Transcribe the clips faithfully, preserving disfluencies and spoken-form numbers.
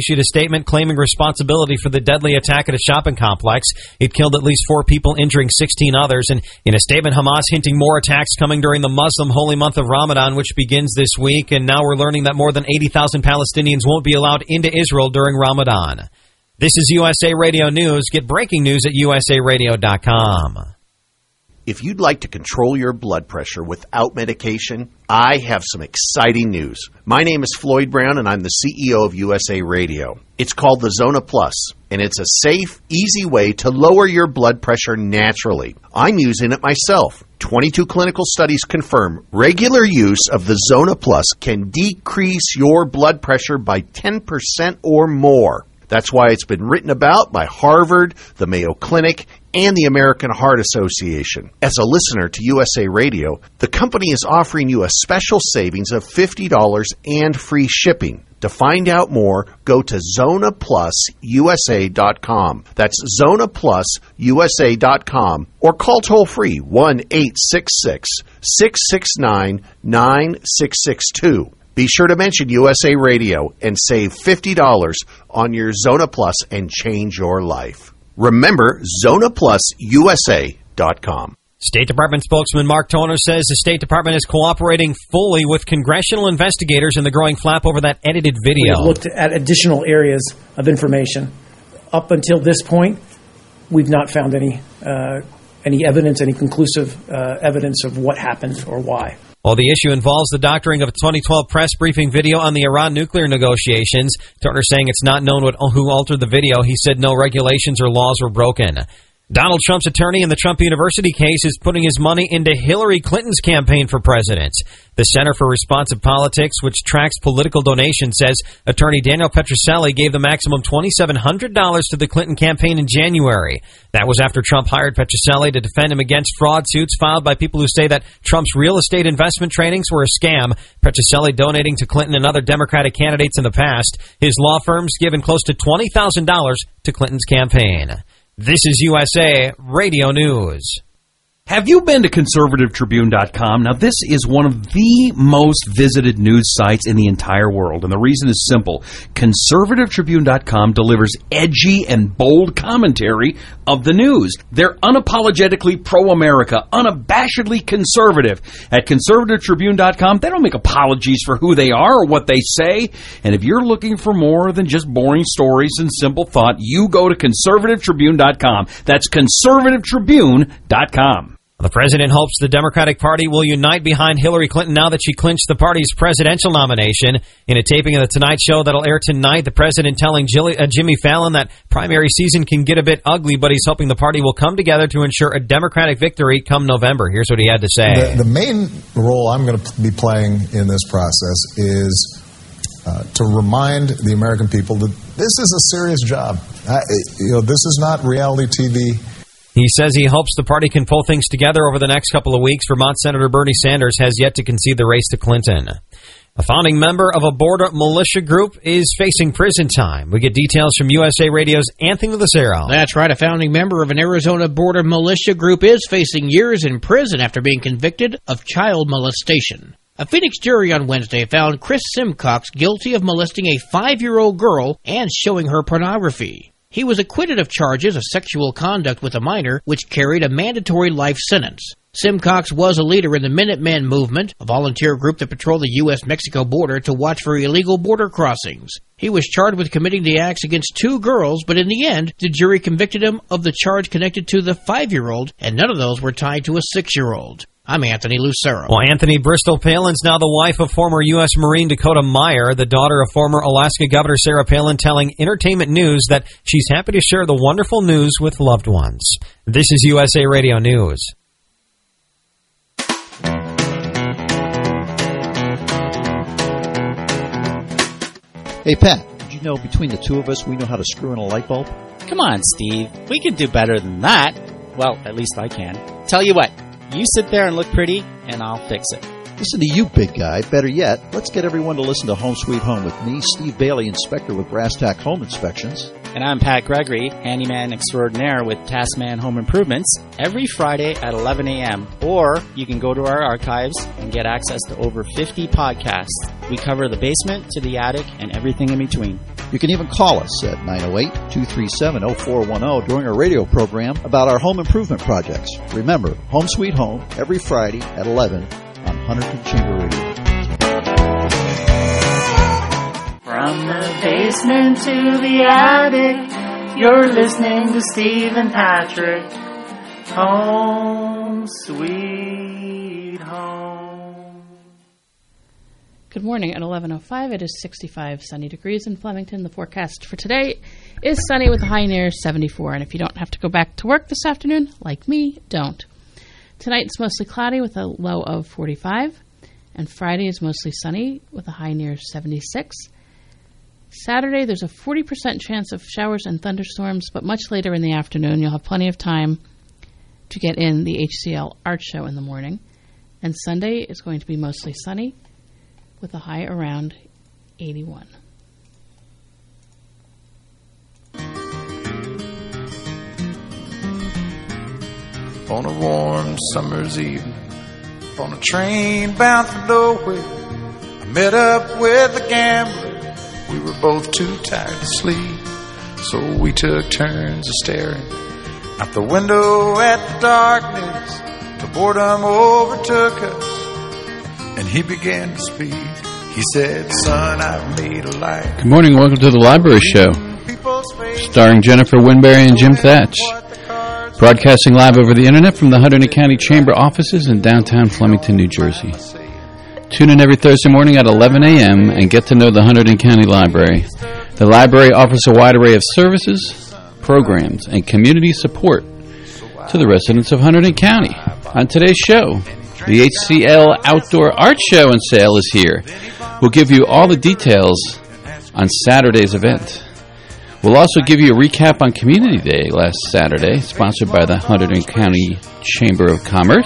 issued a statement claiming responsibility for the deadly attack at a shopping complex. It killed at least four people, injuring sixteen others. And in a statement, Hamas hinting more attacks coming during the Muslim holy month of Ramadan, which begins this week. And now we're learning that more than eighty thousand Palestinians won't be allowed into Israel during Ramadan. This is U S A Radio News. Get breaking news at U S A radio dot com. If you'd like to control your blood pressure without medication, I have some exciting news. My name is Floyd Brown, and I'm the C E O of U S A Radio. It's called the Zona Plus, and it's a safe, easy way to lower your blood pressure naturally. I'm using it myself. twenty-two clinical studies confirm regular use of the Zona Plus can decrease your blood pressure by ten percent or more. That's why it's been written about by Harvard, the Mayo Clinic, and the American Heart Association. As a listener to U S A Radio, the company is offering you a special savings of fifty dollars and free shipping. To find out more, go to Zona Plus U S A dot com. That's Zona Plus U S A dot com, or call toll-free one eight six six, six six nine, nine six six two. Be sure to mention U S A Radio and save fifty dollars on your Zona Plus and change your life. Remember, Zona Plus U S A dot com. State Department spokesman Mark Toner says the State Department is cooperating fully with congressional investigators in the growing flap over that edited video. We've looked at additional areas of information. Up until this point, we've not found any uh, any evidence, any conclusive uh, evidence of what happened or why. Well, the issue involves the doctoring of a twenty twelve press briefing video on the Iran nuclear negotiations. Turner saying it's not known what, who altered the video. He said no regulations or laws were broken. Donald Trump's attorney in the Trump University case is putting his money into Hillary Clinton's campaign for president. The Center for Responsive Politics, which tracks political donations, says attorney Daniel Petrocelli gave the maximum two thousand seven hundred dollars to the Clinton campaign in January. That was after Trump hired Petrocelli to defend him against fraud suits filed by people who say that Trump's real estate investment trainings were a scam. Petrocelli donating to Clinton and other Democratic candidates in the past. His law firm's given close to twenty thousand dollars to Clinton's campaign. This is U S A Radio News. Have you been to conservative tribune dot com? Now, this is one of the most visited news sites in the entire world, and the reason is simple. conservative tribune dot com delivers edgy and bold commentary of the news. They're unapologetically pro-America, unabashedly conservative. At conservative tribune dot com, they don't make apologies for who they are or what they say, and if you're looking for more than just boring stories and simple thought, you go to conservative tribune dot com. That's conservative tribune dot com. The president hopes the Democratic Party will unite behind Hillary Clinton now that she clinched the party's presidential nomination. In a taping of The Tonight Show that'll air tonight, the president telling Jilly, uh, Jimmy Fallon that primary season can get a bit ugly, but he's hoping the party will come together to ensure a Democratic victory come November. Here's what he had to say. The, the main role I'm going to be playing in this process is uh, to remind the American people that this is a serious job. I, you know, this is not reality T V. He says he hopes the party can pull things together over the next couple of weeks. Vermont Senator Bernie Sanders has yet to concede the race to Clinton. A founding member of a border militia group is facing prison time. We get details from U S A Radio's Anthony Lucero. That's right. A founding member of an Arizona border militia group is facing years in prison after being convicted of child molestation. A Phoenix jury on Wednesday found Chris Simcox guilty of molesting a five-year-old girl and showing her pornography. He was acquitted of charges of sexual conduct with a minor, which carried a mandatory life sentence. Simcox was a leader in the Minutemen movement, a volunteer group that patrolled the U S Mexico border to watch for illegal border crossings. He was charged with committing the acts against two girls, but in the end, the jury convicted him of the charge connected to the five-year-old, and none of those were tied to a six-year-old. I'm Anthony Lucero. Well, Anthony Bristol Palin's now the wife of former U S Marine Dakota Meyer, the daughter of former Alaska Governor Sarah Palin, telling Entertainment News that she's happy to share the wonderful news with loved ones. This is U S A Radio News. Hey, Pat, did you know between the two of us we know how to screw in a light bulb? Come on, Steve. We can do better than that. Well, at least I can. Tell you what. You sit there and look pretty, and I'll fix it. Listen to you, big guy. Better yet, let's get everyone to listen to Home Sweet Home with me, Steve Bailey, inspector with Brass Tack Home Inspections. And I'm Pat Gregory, handyman extraordinaire with Taskman Home Improvements, every Friday at eleven a.m. Or you can go to our archives and get access to over fifty podcasts. We cover the basement to the attic and everything in between. You can even call us at nine oh eight, two three seven, oh four one oh during our radio program about our home improvement projects. Remember, Home Sweet Home, every Friday at eleven on Hunterdon Chamber Radio. From the basement to the attic, you're listening to Steve and Patrick. Home Sweet Home. Good morning. At eleven oh five, it is sixty-five sunny degrees in Flemington. The forecast for today is sunny with a high near seventy-four. And if you don't have to go back to work this afternoon, like me, don't. Tonight it's mostly cloudy with a low of forty-five. And Friday is mostly sunny with a high near seventy-six. Saturday, there's a forty percent chance of showers and thunderstorms, but much later in the afternoon, you'll have plenty of time to get in the H C L art show in the morning. And Sunday is going to be mostly sunny with a high around eighty-one. On a warm summer's evening, on a train bound for nowhere, I met up with a gambler. We were both too tired to sleep, so we took turns of staring out the window at the darkness till boredom overtook us. And he began to speak. He said, son, I've made a life. Good morning. Welcome to the Library Show, starring Jennifer Winberry and Jim Thatch. Broadcasting live over the internet from the Hunterdon County Chamber offices in downtown Flemington, New Jersey. Tune in every Thursday morning at eleven a.m. and get to know the Hunterdon County Library. The library offers a wide array of services, programs, and community support to the residents of Hunterdon County. On today's show, the H C L Outdoor Art Show and Sale is here. We'll give you all the details on Saturday's event. We'll also give you a recap on Community Day last Saturday, sponsored by the Hunterdon County Chamber of Commerce.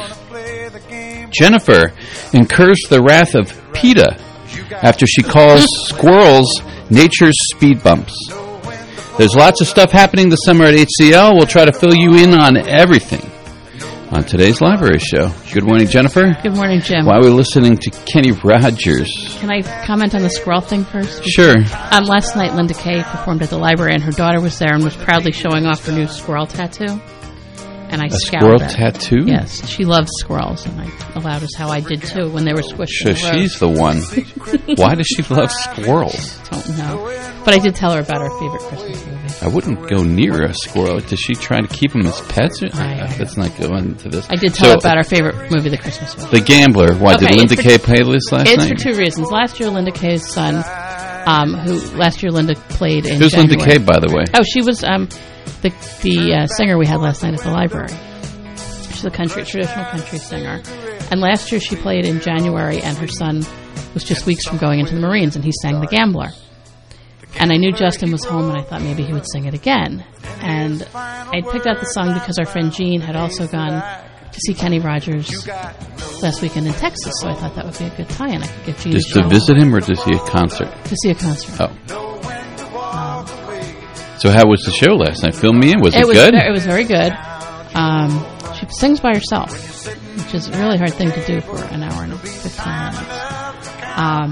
Jennifer incurs the wrath of PETA after she calls squirrels nature's speed bumps. There's lots of stuff happening this summer at H C L. We'll try to fill you in on everything on today's Library Show. Good morning, Jennifer. Good morning, Jim. While we're listening to Kenny Rogers. Can I comment on the squirrel thing first? Sure. Um, last night, Linda Kay performed at the library, and her daughter was there and was proudly showing off her new squirrel tattoo. And I a scowled squirrel at her. tattoo? Yes, she loves squirrels, and I allowed us how I did too when they were squished. So in the road. she's the one. Why does she love squirrels? Don't know. But I did tell her about her favorite Christmas movie. I wouldn't go near a squirrel. Does she try to keep them as pets? Or, I, uh, let's not go into this. I did tell so, her about our favorite movie, The Christmas Movie. The Gambler. Why, okay, did Linda for, Kay play this last it's night? It's for two reasons. Last year, Linda Kay's son, um, who last year Linda played in Who's January. Linda Kay, by the way? Oh, she was um, the, the uh, singer we had last night at the library. She's a country, traditional country singer. And last year she played in January, and her son was just weeks from going into the Marines, and he sang The Gambler. And I knew Justin was home, and I thought maybe he would sing it again. And I picked out the song because our friend Jean had also gone to see Kenny Rogers last weekend in Texas, so I thought that would be a good tie-in. I could give Jean Just a to visit him or to see a concert? To see a concert. Oh. Um, so how was the show last night? Fill me in. Was it, it was good? Ve- it was very good. Um, she sings by herself, which is a really hard thing to do for an hour and fifteen minutes. Um,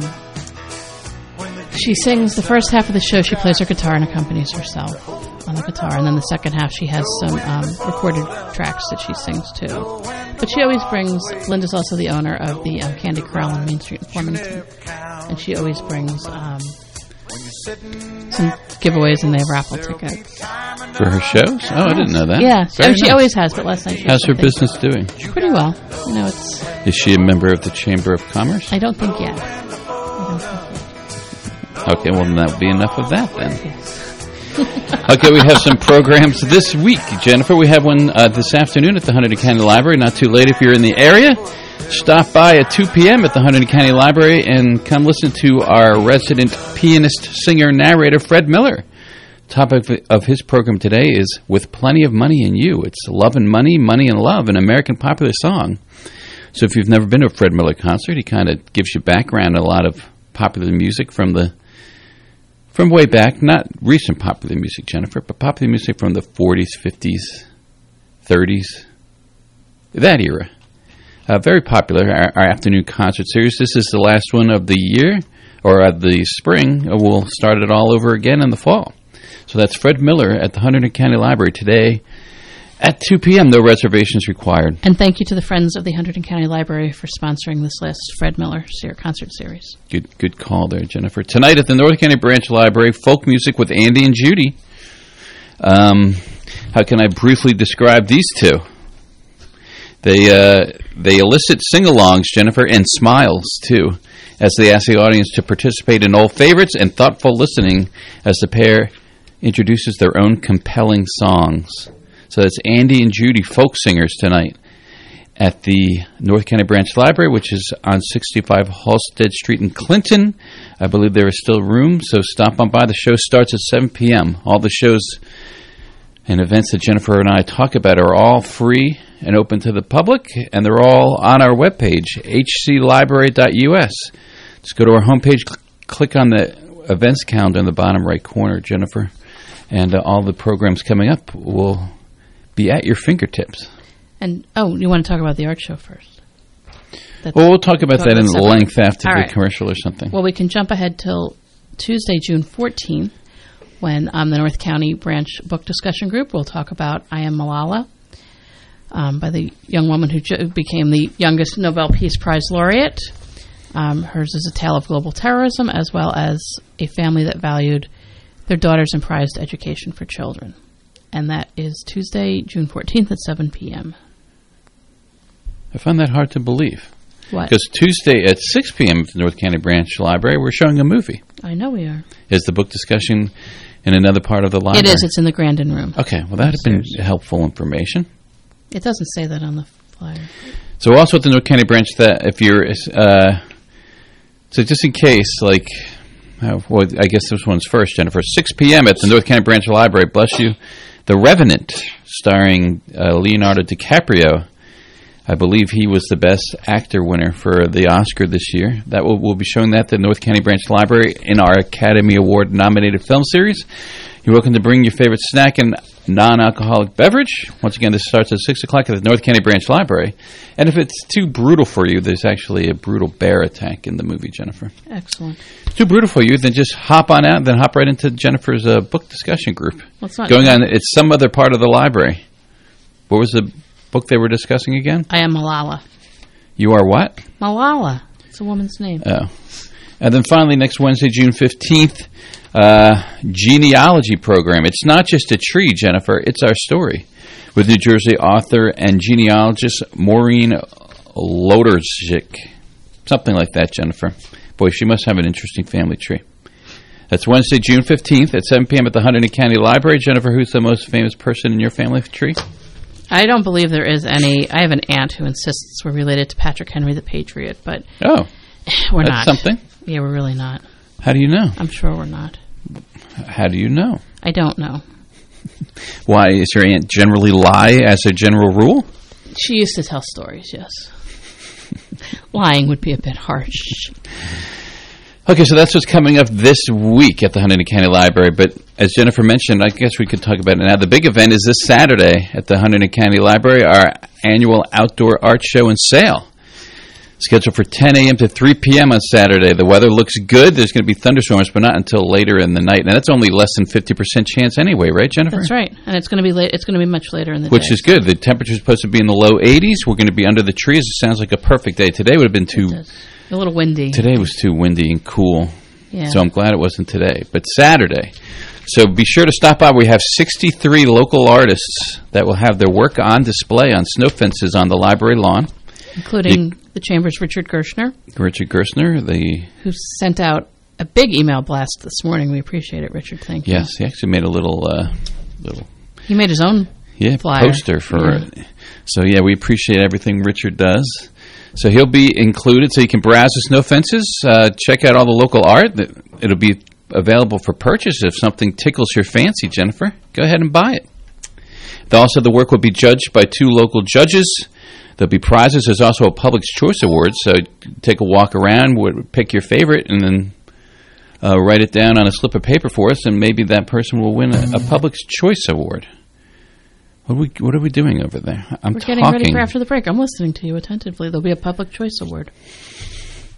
she sings the first half of the show. She plays her guitar and accompanies herself on the guitar, and then the second half she has some um, recorded tracks that she sings too. But she always brings. Linda's also the owner of the um, Candy Corral on Main Street in Flemington, and she always brings um, some giveaways, and they have raffle tickets for her shows. Oh, I didn't know that. Yeah, Very oh, she nice. always has. But last night, she how's her business doing? Pretty well. You know, it's. Is she a member of the Chamber of Commerce? I don't think yet. I don't think yet. Okay, well, then that would be enough of that then. Okay, we have some programs this week. Jennifer, we have one uh, this afternoon at the Hunterdon County Library. Not too late if you're in the area. Stop by at two p.m. at the Hunterdon County Library and come listen to our resident pianist, singer, narrator, Fred Miller. Topic of his program today is With Plenty of Money in You. It's Love and Money, Money and Love, an American popular song. So if you've never been to a Fred Miller concert, he kind of gives you background on a lot of popular music from the From way back, not recent popular music, Jennifer, but popular music from the forties, fifties, thirties, that era. Uh, very popular, our, our afternoon concert series. This is the last one of the year, or uh, the spring, uh, we'll start it all over again in the fall. So that's Fred Miller at the Hunterdon County Library today at two p.m. No reservations required. And thank you to the Friends of the Hunterdon County Library for sponsoring this last Fred Miller ser- concert series. Good good call there, Jennifer. Tonight at the North County Branch Library, folk music with Andy and Judy. Um, how can I briefly describe these two? They uh, they elicit sing-alongs, Jennifer, and smiles, too, as they ask the audience to participate in old favorites and thoughtful listening as the pair introduces their own compelling songs. So that's Andy and Judy, folk singers, tonight at the North County Branch Library, which is on sixty-five Halstead Street in Clinton. I believe there is still room, so stop on by. The show starts at seven p.m. All the shows and events that Jennifer and I talk about are all free and open to the public, and they're all on our webpage, h c library dot u s. Just go to our homepage, cl- click on the events calendar in the bottom right corner, Jennifer, and uh, all the programs coming up will be at your fingertips. And, oh, you want to talk about the art show first? That's well, we'll talk about that in separate. length after All the right. commercial or something. Well, we can jump ahead till Tuesday, June fourteenth, when um, the North County Branch Book Discussion Group will talk about I Am Malala, um, by the young woman who ju- became the youngest Nobel Peace Prize laureate. Um, hers is a tale of global terrorism, as well as a family that valued their daughters and prized education for children. And that is Tuesday, June fourteenth at seven p.m. I find that hard to believe. What? Because Tuesday at six p.m. at the North County Branch Library, we're showing a movie. I know we are. Is the book discussion in another part of the library? It is. It's in the Grandin Room. Okay, well, that has been helpful information. It doesn't say that on the flyer. So also at the North County Branch, that if you're, uh, so just in case, like, uh, well, I guess this one's first, Jennifer, six p.m. at the North County Branch Library, bless you, The Revenant, starring uh, Leonardo DiCaprio. I believe he was the best actor winner for the Oscar this year. That will, we'll be showing that at the North County Branch Library in our Academy Award nominated film series. You're welcome to bring your favorite snack and non-alcoholic beverage. Once again, this starts at six o'clock at the North County Branch Library. And if it's too brutal for you, there's actually a brutal bear attack in the movie, Jennifer. Excellent. Too brutal for you, then just hop on out and then hop right into Jennifer's uh, book discussion group. Well, it's not going on, it's some other part of the library. What was the book they were discussing again? I Am Malala. You are what? Malala. It's a woman's name. Oh. And then finally, next Wednesday, June fifteenth, uh, genealogy program. It's not just a tree, Jennifer. It's our story. With New Jersey author and genealogist Maureen Loderzik. Something like that, Jennifer. Boy, she must have an interesting family tree. That's Wednesday, June fifteenth at seven p.m. at the Hunterdon County Library. Jennifer, who's the most famous person in your family tree? I don't believe there is any. I have an aunt who insists we're related to Patrick Henry the Patriot, but oh, we're that's not. something. Yeah, we're really not. How do you know? I'm sure we're not. How do you know? I don't know. Why, is your aunt generally lie as a general rule? She used to tell stories, yes. Lying would be a bit harsh. Okay, so that's what's coming up this week at the Hunterdon County Library. But as Jennifer mentioned, I guess we could talk about it now. The big event is this Saturday at the Hunterdon County Library, our annual outdoor art show and sale. Scheduled for ten a.m. to three p.m. on Saturday. The weather looks good. There's going to be thunderstorms, but not until later in the night. And that's only less than fifty percent chance anyway, right, Jennifer? That's right. And it's going to be late. It's going to be much later in the Which day. is good. The temperature's supposed to be in the low eighties. We're going to be under the trees. It sounds like a perfect day. Today would have been too... A little windy. Today was too windy and cool. Yeah. So I'm glad it wasn't today. But Saturday. So be sure to stop by. We have sixty-three local artists that will have their work on display on snow fences on the library lawn. Including the, the Chamber's Richard Gershner. Richard Gershner, the... Who sent out a big email blast this morning. We appreciate it, Richard. Thank you. Yes, he actually made a little... Uh, little he made his own yeah, flyer. poster for... Yeah. Uh, so, yeah, we appreciate everything Richard does. So he'll be included, so you can browse the snow fences, uh, check out all the local art. It'll be available for purchase if something tickles your fancy, Jennifer. Go ahead and buy it. Also, the work will be judged by two local judges. There'll be prizes. There's also a Public Choice Award, so take a walk around, pick your favorite, and then uh, write it down on a slip of paper for us, and maybe that person will win a, a Public Choice Award. What are we, what are we doing over there? I'm We're getting talking. ready for after the break. I'm listening to you attentively. There'll be a Public Choice Award.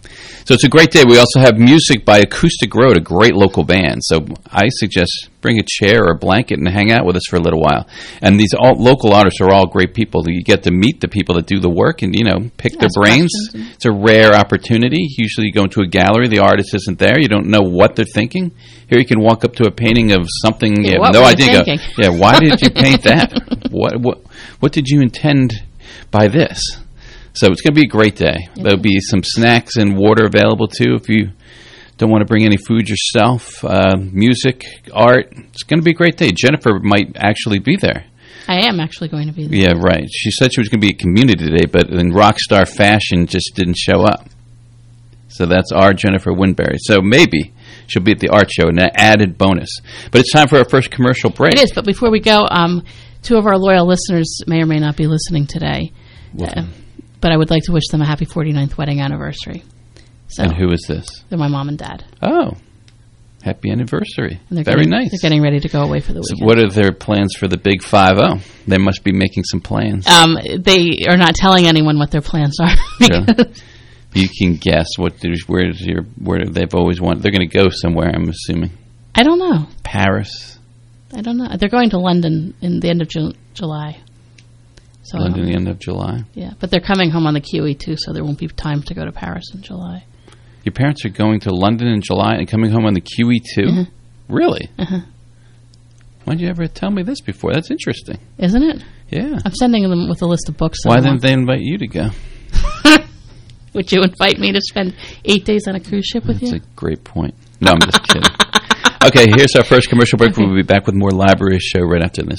So it's a great day. We also have music by Acoustic Road, a great local band. So I suggest bring a chair or a blanket and hang out with us for a little while. And these all, local artists are all great people. You get to meet the people that do the work and, you know, pick Ask their brains. questions. It's a rare opportunity. Usually you go into a gallery, the artist isn't there. You don't know what they're thinking. Here you can walk up to a painting of something you have What no were you idea. Go, thinking? yeah, why did you paint that? What, what, what did you intend by this? So it's going to be a great day. Yeah. There'll be some snacks and water available, too, if you don't want to bring any food yourself. Uh, music, art. It's going to be a great day. Jennifer might actually be there. I am actually going to be there. Yeah, right. She said she was going to be at community today, but in rock star fashion just didn't show up. So that's our Jennifer Winberry. So maybe she'll be at the art show, an added bonus. But it's time for our first commercial break. It is, but before we go, um, two of our loyal listeners may or may not be listening today. Uh, but I would like to wish them a happy forty-ninth wedding anniversary. So And who is this? they're my mom and dad. Oh, happy anniversary. And they're Very getting, nice. They're getting ready to go away for the So weekend. what are their plans for the big five oh? They must be making some plans. Um, they are not telling anyone what their plans are. Really? You can guess what there's, where is your where they've always wanted. They're going to go somewhere, I'm assuming. I don't know. Paris. I don't know. They're going to London in the end of Ju- July. So London, um, the end of July. Yeah, but they're coming home on the Q E too, so there won't be time to go to Paris in July. Your parents are going to London in July and coming home on the Q E two? Mhm. Really? Uh-huh. Why'd you ever tell me this before? That's interesting. Isn't it? Yeah. I'm sending them with a list of books. that Why I didn't want. they invite you to go? Would you invite me to spend eight days on a cruise ship with That's you? a great point. No, I'm just kidding. Okay, here's our first commercial break. Okay. We'll be back with more Library Show right after this.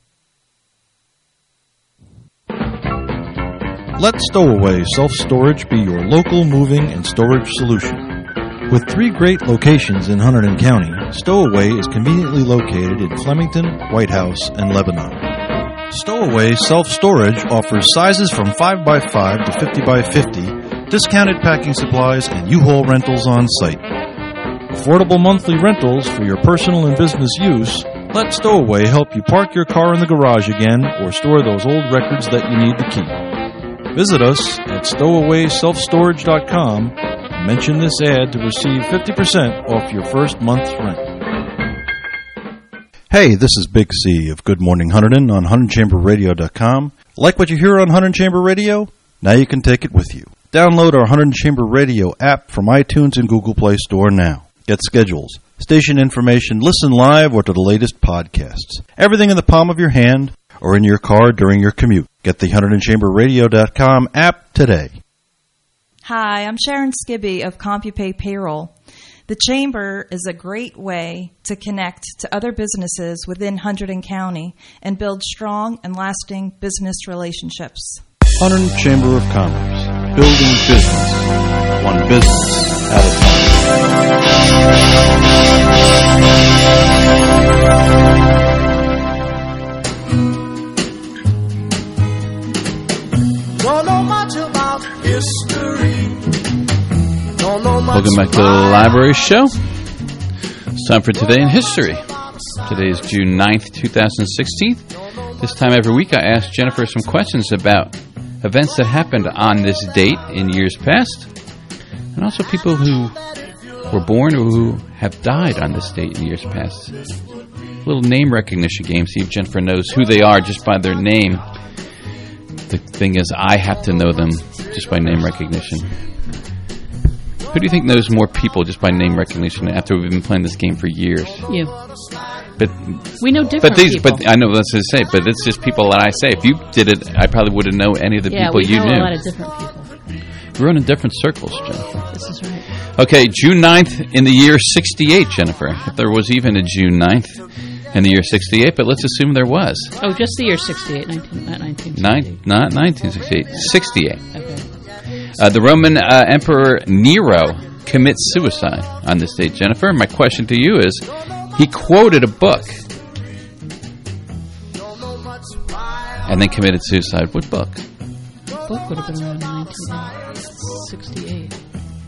Let Stowaway Self-Storage be your local moving and storage solution. With three great locations in Hunterdon County, Stowaway is conveniently located in Flemington, White House, and Lebanon. Stowaway Self-Storage offers sizes from five by five to fifty by fifty, discounted packing supplies, and U-Haul rentals on site. Affordable monthly rentals for your personal and business use. Let Stowaway help you park your car in the garage again or store those old records that you need to keep. Visit us at stowaway self storage dot com and mention this ad to receive fifty percent off your first month's rent. Hey, this is Big C of Good Morning Hunterdon on Hunterdon Chamber Radio dot com. Like what you hear on Hunterdon Chamber Radio? Now you can take it with you. Download our Hunterdon Chamber Radio app from iTunes and Google Play Store now. Get schedules, station information, listen live, or to the latest podcasts. Everything in the palm of your hand or in your car during your commute. Get the Hunterdon Chamber Radio dot com app today. Hi, I'm Sharon Skibby of CompuPay Payroll. The Chamber is a great way to connect to other businesses within Hunterdon County and build strong and lasting business relationships. Hunterdon Chamber of Commerce, building business, one business at a time. Don't know much about history. Don't know much Welcome back to the Library Show. It's time for Today in History. Today is June ninth, twenty sixteen. This time every week I ask Jennifer some questions about events that happened on this date in years past, and also people who were born or who have died on this date in years past. A little name recognition game, see if Jennifer knows who they are just by their name. The thing is, I have to know them just by name recognition. Who do you think knows more people just by name recognition after we've been playing this game for years? You. But We know different but these, people. but I know that's what I say. But it's just people that I say. If you did it, I probably wouldn't know any of the yeah, people we you know knew. a lot of different people. We're in different circles, Jennifer. This is right. Okay, June ninth in the year sixty-eight, Jennifer. If there was even a June ninth in the year sixty-eight, but let's assume there was. Oh, just the year sixty-eight, nineteen, not nineteen sixty-eight. Nine, not nineteen sixty-eight, sixty-eight. Okay. Uh, the Roman uh, Emperor Nero commits suicide on this date, Jennifer. My question to you is, he quoted a book and then committed suicide. What book? The book would have been around in nineteen sixty-eight.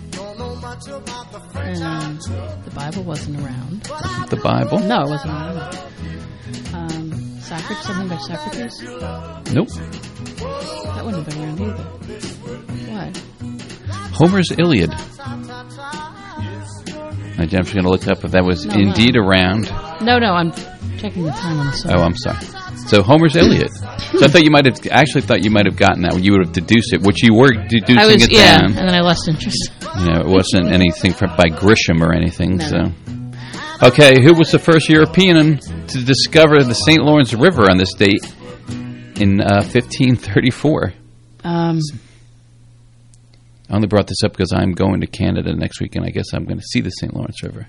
And the Bible wasn't around. The Bible? No, it wasn't around. Um, Socrates, something by Socrates? Nope. That wouldn't have been around either. What? Homer's Iliad. Now, Jennifer's going to look up if that was No, indeed no. around. No, no, I'm checking the time on the side. Oh, I'm sorry. So Homer's Iliad. So I thought you might have actually thought you might have gotten that. You would have deduced it, which you were deducing I was, it yeah, down. and then I lost interest. You know, it wasn't anything from, by Grisham or anything. No. So, okay, who was the first European to discover the Saint Lawrence River on this date in uh, fifteen thirty-four? Um, I only brought this up because I'm going to Canada next week, and I guess I'm going to see the Saint Lawrence River.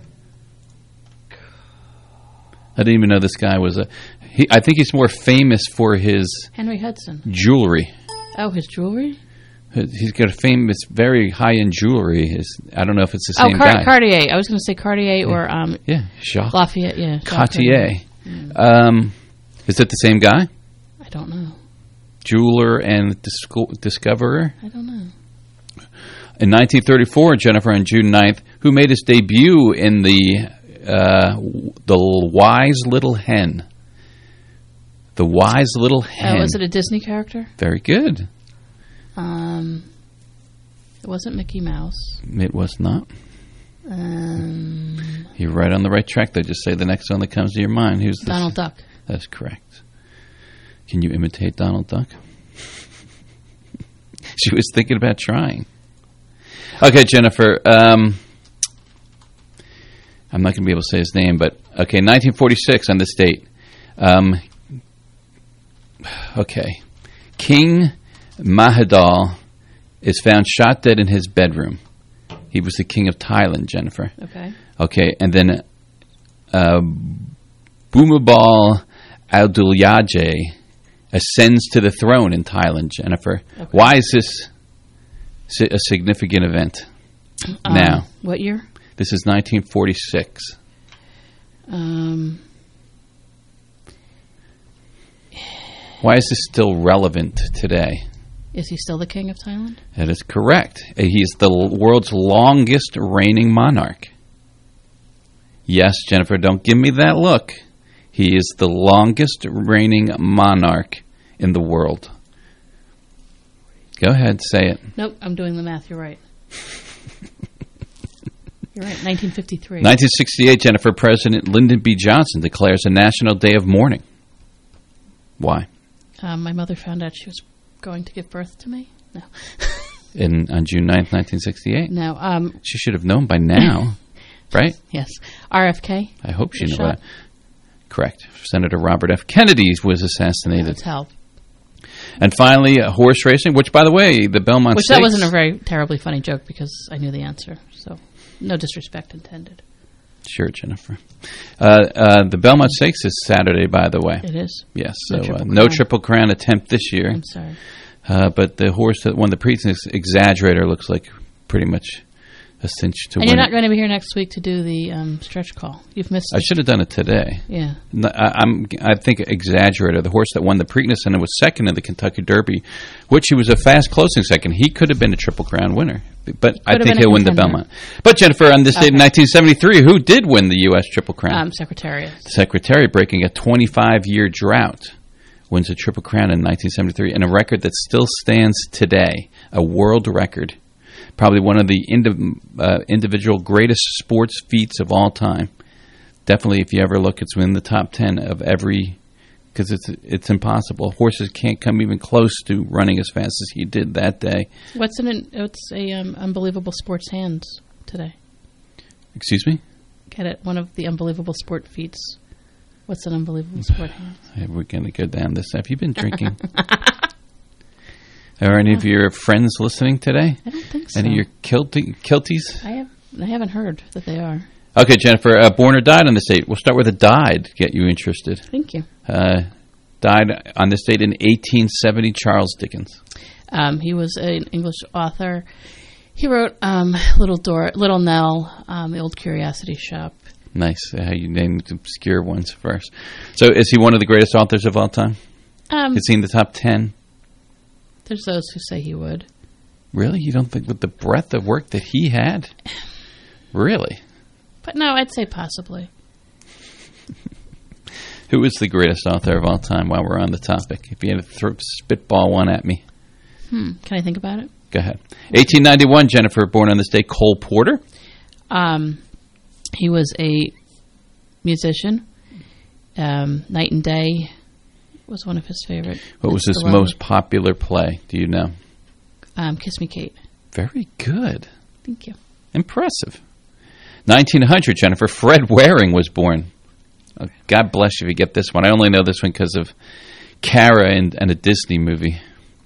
I didn't even know this guy was a... He, I think he's more famous for his Henry Hudson. jewelry. Oh, his jewelry? He's got a famous, very high-end jewelry. His, I don't know if it's the Oh, same Car- guy. Cartier. I was going to say Cartier or um, Yeah, Jacques Lafayette. Yeah, Jacques Cartier. Um, is it the same guy? I don't know. Jeweler and disco- discoverer? I don't know. In nineteen thirty-four, Jennifer, on June ninth, who made his debut in the uh, the Wise Little Hen? The Wise Little Hen. Oh, was it a Disney character? Very good. Um, it wasn't Mickey Mouse. It was not. Um, You're right on the right track, though. Just say the next one that comes to your mind. Who's this? Donald Duck. That's correct. Can you imitate Donald Duck? She was thinking about trying. Okay, Jennifer. Um, I'm not going to be able to say his name, but okay, nineteen forty-six on this date. Um, okay. King Mahidol is found shot dead in his bedroom. He was the king of Thailand, Jennifer. Okay. Okay, and then uh, Bhumibol Adulyadej ascends to the throne in Thailand, Jennifer. Okay. Why is this si- a significant event Um, now? What year? This is nineteen forty-six. Um, Why is this still relevant today? is he still the king of Thailand? That is correct. Uh, He's the l- world's longest reigning monarch. Yes, Jennifer, don't give me that look. He is the longest reigning monarch in the world. Go ahead, say it. Nope, I'm doing the math. You're right. You're right. nineteen fifty-three. nineteen sixty-eight, Jennifer, President Lyndon B. Johnson declares a national day of mourning. Why? Um, my mother found out she was going to give birth to me. No. In on June ninth, nineteen sixty-eight? No. Um, She should have known by now, right? Yes. R F K. I hope she was knew shot. that. Correct. Senator Robert F. Kennedy was assassinated. That's help. And finally, uh, horse racing, which, by the way, the Belmont Which Stakes... that wasn't a very terribly funny joke because I knew the answer. So no disrespect intended. Sure, Jennifer. Uh, uh, the Belmont Stakes is Saturday, by the way. It is? Yes. No So Triple uh, no Crown. Triple Crown attempt this year. I'm sorry. Uh, but the horse that won the Preakness, Exaggerator, looks like pretty much a cinch to And win you're not it. going to be here next week to do the um, stretch call. You've missed I it. should have done it today. Yeah. No, I, I'm, I think Exaggerator, the horse that won the Preakness and it was second in the Kentucky Derby, which he was a fast closing second. He could have been a Triple Crown winner, but I Could have think been a he'll win the contender. Belmont. But Jennifer, on this date in Okay. nineteen seventy-three, who did win the U S Triple Crown? Um, Secretariat. Secretary, breaking a twenty-five year drought, wins a Triple Crown in nineteen seventy-three, and a record that still stands today, a world record. Probably one of the indi- uh, individual greatest sports feats of all time. Definitely, if you ever look, it's in the top ten of every, because it's it's impossible. Horses can't come even close to running as fast as he did that day. What's an what's a um, unbelievable sports hands today? Excuse me? Get it? One of the unbelievable sport feats. What's an unbelievable sport hand? Hey, we're going to go down this. Have you been drinking? Are any of your friends listening today? I don't think so. Any of your kilty, kilties? I have. I haven't heard that they are. Okay, Jennifer, uh, born or died on this date? We'll start with a died to get you interested. Thank you. Uh, died on this date in eighteen seventy, Charles Dickens. Um, he was an English author. He wrote um, Little Dor- Little Nell, um, The Old Curiosity Shop. Nice, uh, how you named obscure ones first. So is he one of the greatest authors of all time? Um, Is he in the top ten? There's those who say he would. Really? You don't think with the breadth of work that he had? Really? But no, I'd say possibly. Who is the greatest author of all time while we're on the topic? If you had to throw, spitball one at me. Hmm. Can I think about it? Go ahead. eighteen ninety-one, Jennifer, born on this day, Cole Porter. Um, he was a musician. Um, Night and Day was one of his favorite. What was his Stallone. most popular play? Do you know? Um, Kiss Me, Kate. Very good. Thank you. Impressive. nineteen hundred, Jennifer, Fred Waring was born. Oh, God bless you if you get this one. I only know this one because of Kara and, and a Disney movie.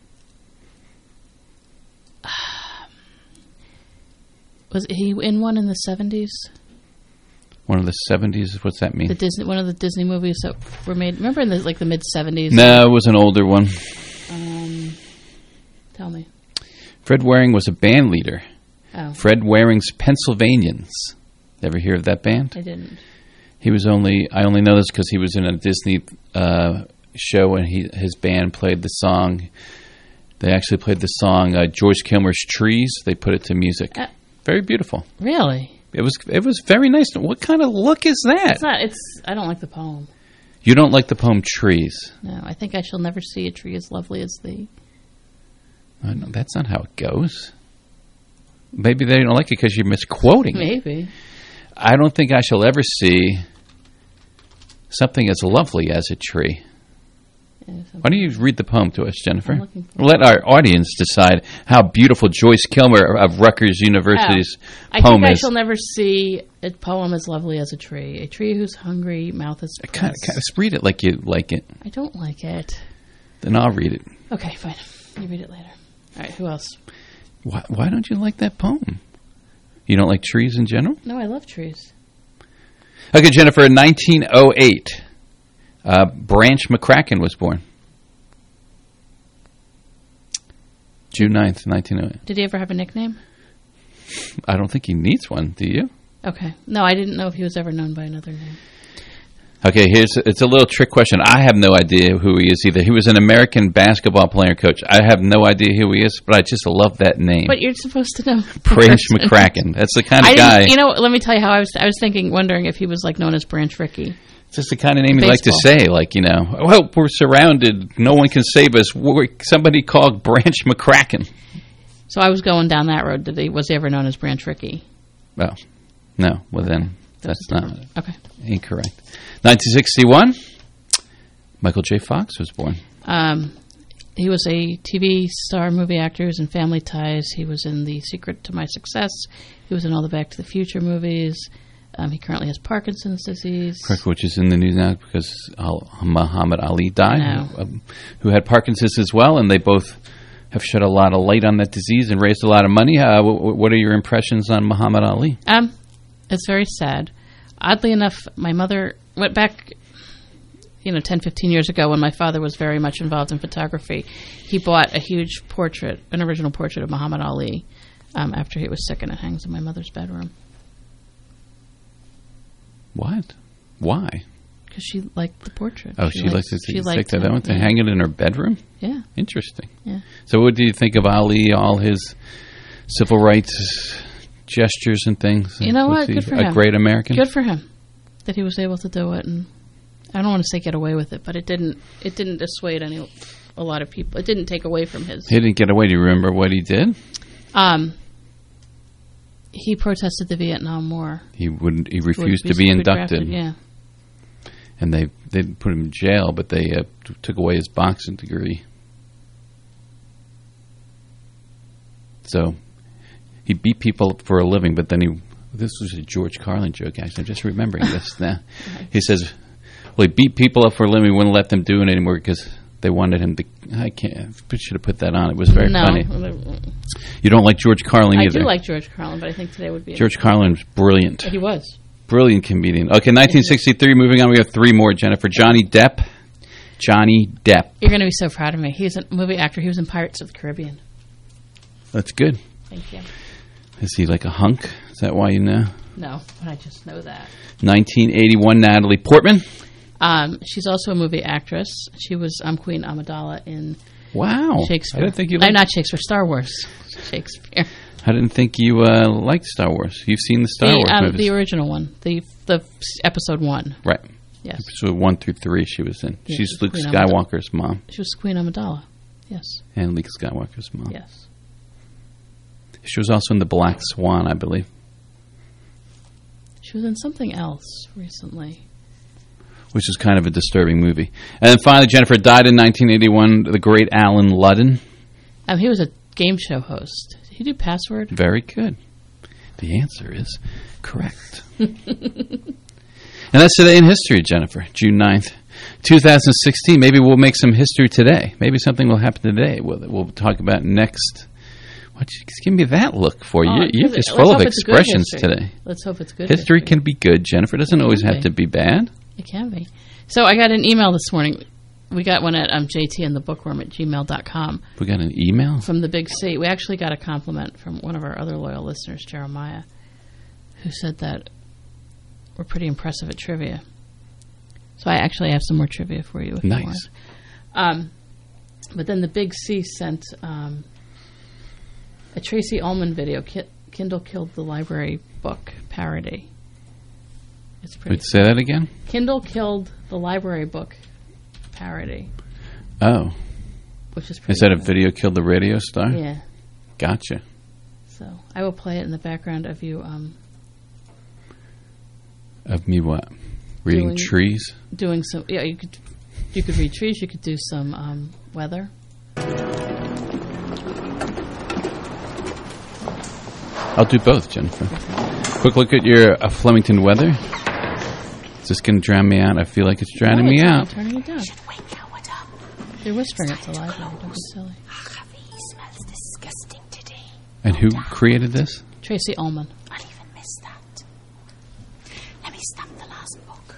Was he in one in the seventies? One of the seventies. What's that mean? The Disney, one of the Disney movies that were made. Remember in the like the mid seventies? No, it was an older one. Um, tell me. Fred Waring was a band leader. Oh. Fred Waring's Pennsylvanians. Ever hear of that band? I didn't. He was only. I only know this because he was in a Disney uh, show and he his band played the song. They actually played the song uh, George Kilmer's Trees. They put it to music. Uh, Very beautiful. Really? It was. It was very nice. What kind of look is that? It's not. It's. I don't like the poem. You don't like the poem Trees? No, I think I shall never see a tree as lovely as thee. I know, that's not how it goes. Maybe they don't like it because you're misquoting. Maybe. I don't think I shall ever see something as lovely as a tree. Why don't you read the poem to us, Jennifer? Let our audience decide how beautiful Joyce Kilmer of Rutgers University's oh, I poem think is. I shall never see a poem as lovely as a tree. A tree whose hungry mouth is pressed. Kind of, kind of read it like you like it. I don't like it. Then I'll read it. Okay, fine. You read it later. All right, who else? Why, why don't you like that poem? You don't like trees in general? No, I love trees. Okay, Jennifer, in nineteen oh eight... Uh, Branch McCracken was born. June ninth, nineteen oh eight. Did he ever have a nickname? I don't think he needs one, do you? Okay. No, I didn't know if he was ever known by another name. Okay, here's it's a little trick question. I have no idea who he is either. He was an American basketball player coach. I have no idea who he is, but I just love that name. But you're supposed to know. Branch McCracken. That's the kind of I guy. You know, let me tell you how I was. I was thinking, wondering if he was like known as Branch Rickey. It's just the kind of name you like to say, like, you know, well, we're surrounded. No one can save us. We're, somebody called Branch McCracken. So I was going down that road. Did he, was he ever known as Branch Rickey? Well, no. Well, then that's not okay. Incorrect. nineteen sixty-one, Michael J. Fox was born. Um, he was a T V star, movie actor. He was in Family Ties. He was in The Secret to My Success. He was in all the Back to the Future movies. Um, he currently has Parkinson's disease. Correct, which is in the news now because Al- Muhammad Ali died, who, um, who had Parkinson's as well, and they both have shed a lot of light on that disease and raised a lot of money. Uh, w- what are your impressions on Muhammad Ali? Um, it's very sad. Oddly enough, my mother went back, you know, ten, fifteen years ago when my father was very much involved in photography. He bought a huge portrait, an original portrait of Muhammad Ali um, after he was sick, and it hangs in my mother's bedroom. What? Why? Because she liked the portrait. Oh, she, she liked it. She liked liked that one to yeah. hang it in her bedroom? Yeah. Interesting. Yeah. So what do you think of Ali, all his civil rights gestures and things? You know Was what? he Good for a him. A great American? Good for him that he was able to do it. And I don't want to say get away with it, but it didn't It didn't dissuade any a lot of people. It didn't take away from his... He didn't get away. Do you remember what he did? Um... He protested the Vietnam War. He wouldn't. He refused Would to be be inducted. drafted, yeah. And they they put him in jail, but they uh, t- took away his boxing degree. So he beat people for a living, but then he. This was a George Carlin joke. Actually, I'm just remembering this now. He says, "Well, he beat people up for a living. He wouldn't let them do it anymore because they wanted him to." I can't. I should have put that on. It was very no. funny. You don't like George Carlin I either. I do like George Carlin, but I think today would be... George Carlin was brilliant. He was. Brilliant comedian. Okay, nineteen sixty-three, moving on. We have three more, Jennifer. Johnny Depp. Johnny Depp. You're going to be so proud of me. He's a movie actor. He was in Pirates of the Caribbean. That's good. Thank you. Is he like a hunk? Is that why you know? No, but I just know that. nineteen eighty-one, Natalie Portman. Um, she's also a movie actress. She was um, Queen Amidala in Wow. Shakespeare. I didn't think you liked... liked... I'm not Shakespeare, Star Wars. Shakespeare. I didn't think you uh, liked Star Wars. You've seen the Star the, Wars um, movies. The original one. The the episode one. Right. Yes. Episode one through three she was in. Yeah, She's she's Luke Queen Skywalker's mom. She was Queen Amidala. Yes. And Luke Skywalker's mom. Yes. She was also in The Black Swan, I believe. She was in something else recently. Which is kind of a disturbing movie. And then finally, Jennifer died in nineteen eighty-one, the great Alan Ludden. Um, he was a game show host. Did he do Password? Very good. The answer is correct. And that's today in history, Jennifer. June ninth, two thousand sixteen. Maybe we'll make some history today. Maybe something will happen today. We'll, we'll talk about next. What? Just give me that look for you. Oh, You're it- just let's full of hope it's a good expressions history. today. Let's hope it's good History history. can be good, Jennifer. It doesn't It always can have be. to be bad. It can be. So I got an email this morning. We got one at um, J T and the bookworm at gmail dot com. We got an email? From the Big C. We actually got a compliment from one of our other loyal listeners, Jeremiah, who said that we're pretty impressive at trivia. So I actually have some more trivia for you if Nice. you want. Um, but then the Big C sent um, a Tracy Ullman video, Ki- Kindle Killed the Library Book parody. It's pretty. Wait, say that again? Kindle Killed the Library Book parody. Oh. Which is pretty Is that a good. video killed the radio star? Yeah. Gotcha. So I will play it in the background of you um, Of me what? Reading Doing- trees? doing some. Yeah, you could you could read trees. You could do some um, weather. I'll do both, Jennifer. Quick look at your uh, Flemington weather. Is this going to drown me out? I feel like it's drowning No, me it's not. out. I'm turning it down. You're whispering at the library. Don't be silly. And who created this? Tracy Ullman. I'll even miss that. Let me stamp the last book.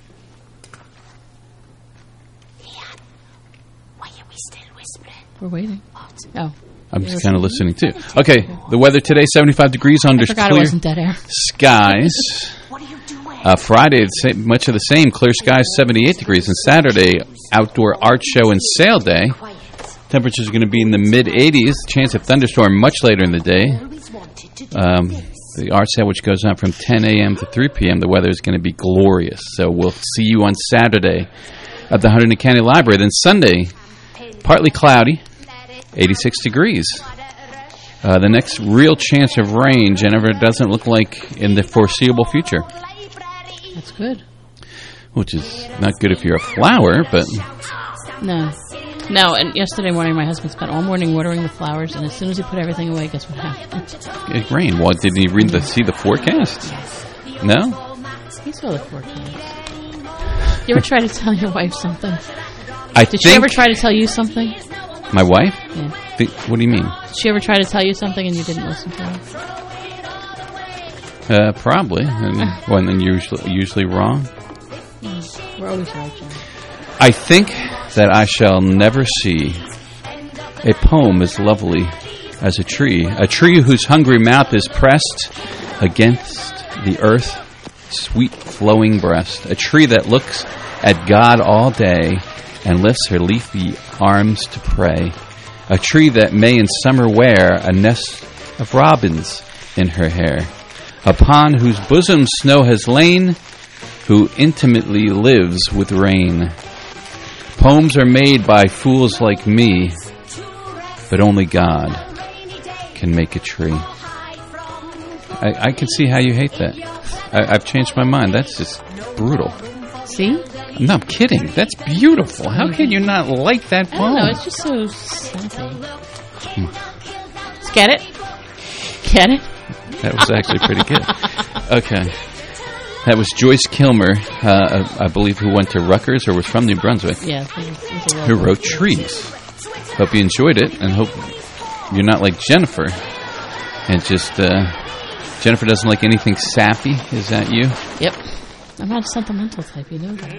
Leanne, why are we still whispering? We're waiting. What? Oh. I'm You're just kind of listening? listening too. Okay, the weather today, seventy-five degrees under I forgot clear it wasn't dead air. skies. Uh, Friday, the same, much of the same, clear skies, seventy-eight degrees. And Saturday, outdoor art show and sale day. Temperatures are going to be in the mid-eighties. Chance of thunderstorm much later in the day. Um, the art sale, which goes on from ten a.m. to three p.m., the weather is going to be glorious. So we'll see you on Saturday at the Hunterdon County Library. Then Sunday, partly cloudy, eighty-six degrees. Uh, the next real chance of rain, Jennifer, doesn't look like in the foreseeable future. That's good. Which is not good if you're a flower, but No. No, and yesterday morning my husband spent all morning watering the flowers, and as soon as he put everything away, guess what happened? it rained. What, did he read the, see the forecast? No? He saw the forecast. You ever try to tell your wife something? I Did she think- ever try to tell you something? My wife? Yeah. Think, what do you mean? Did she ever try to tell you something and you didn't listen to her? Uh, probably. And well, then usually, usually wrong. Mm, We're always right, John. I think that I shall never see a poem as lovely as a tree. A tree whose hungry mouth is pressed against the earth's sweet flowing breast. A tree that looks at God all day and lifts her leafy arms to pray. A tree that may in summer wear a nest of robins in her hair. Upon whose bosom snow has lain, who intimately lives with rain. Poems are made by fools like me, but only God can make a tree. I, I can see how you hate that. I, I've changed my mind. That's just brutal. See? No, I'm kidding. That's beautiful. How can you not like that I poem? don't know. It's just so sappy. Get it? Get it? That was actually pretty good. Okay. That was Joyce Kilmer, uh, I, I believe, who went to Rutgers or was from New Brunswick, Yeah. It was, it was a who local- wrote Trees. Hope you enjoyed it, and hope you're not like Jennifer. And just, uh, Jennifer doesn't like anything sappy. Is that you? Yep. I'm not a sentimental type, you know that.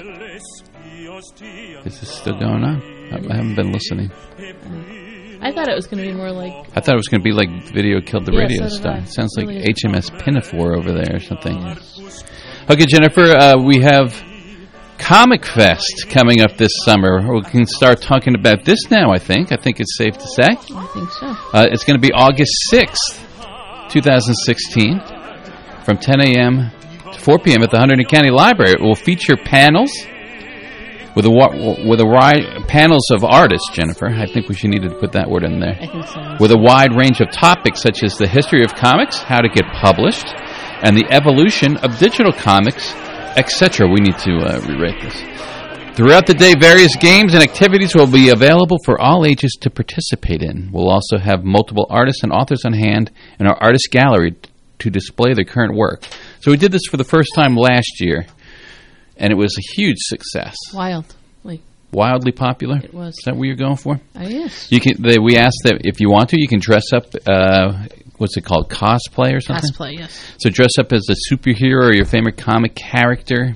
Is this still going on? I, I haven't been listening. I thought it was going to be more like... I thought it was going to be like Video Killed the Yeah, Radio so did Star. I. It sounds like Really H M S Pinafore over there or something. Okay, Jennifer, uh, we have Comic Fest coming up this summer. We can start talking about this now, I think. I think it's safe to say. I think so. Uh, it's going to be August sixth, twenty sixteen, from ten a.m. to four p.m. at the Hunterdon County Library. It will feature panels with a wa- with a wide panels of artists, Jennifer. I think we should need to put that word in there. I think so. With a wide range of topics such as the history of comics, how to get published, and the evolution of digital comics, et cetera. We need to uh, rewrite this. Throughout the day, various games and activities will be available for all ages to participate in. We'll also have multiple artists and authors on hand in our artist gallery to display their current work. So we did this for the first time last year, and it was a huge success. Wildly. Wildly popular? It was. Is that what you're going for? Oh, yes. You can. They, we asked that if you want to, you can dress up, uh, what's it called, cosplay or something? Cosplay, yes. So dress up as a superhero or your favorite comic character.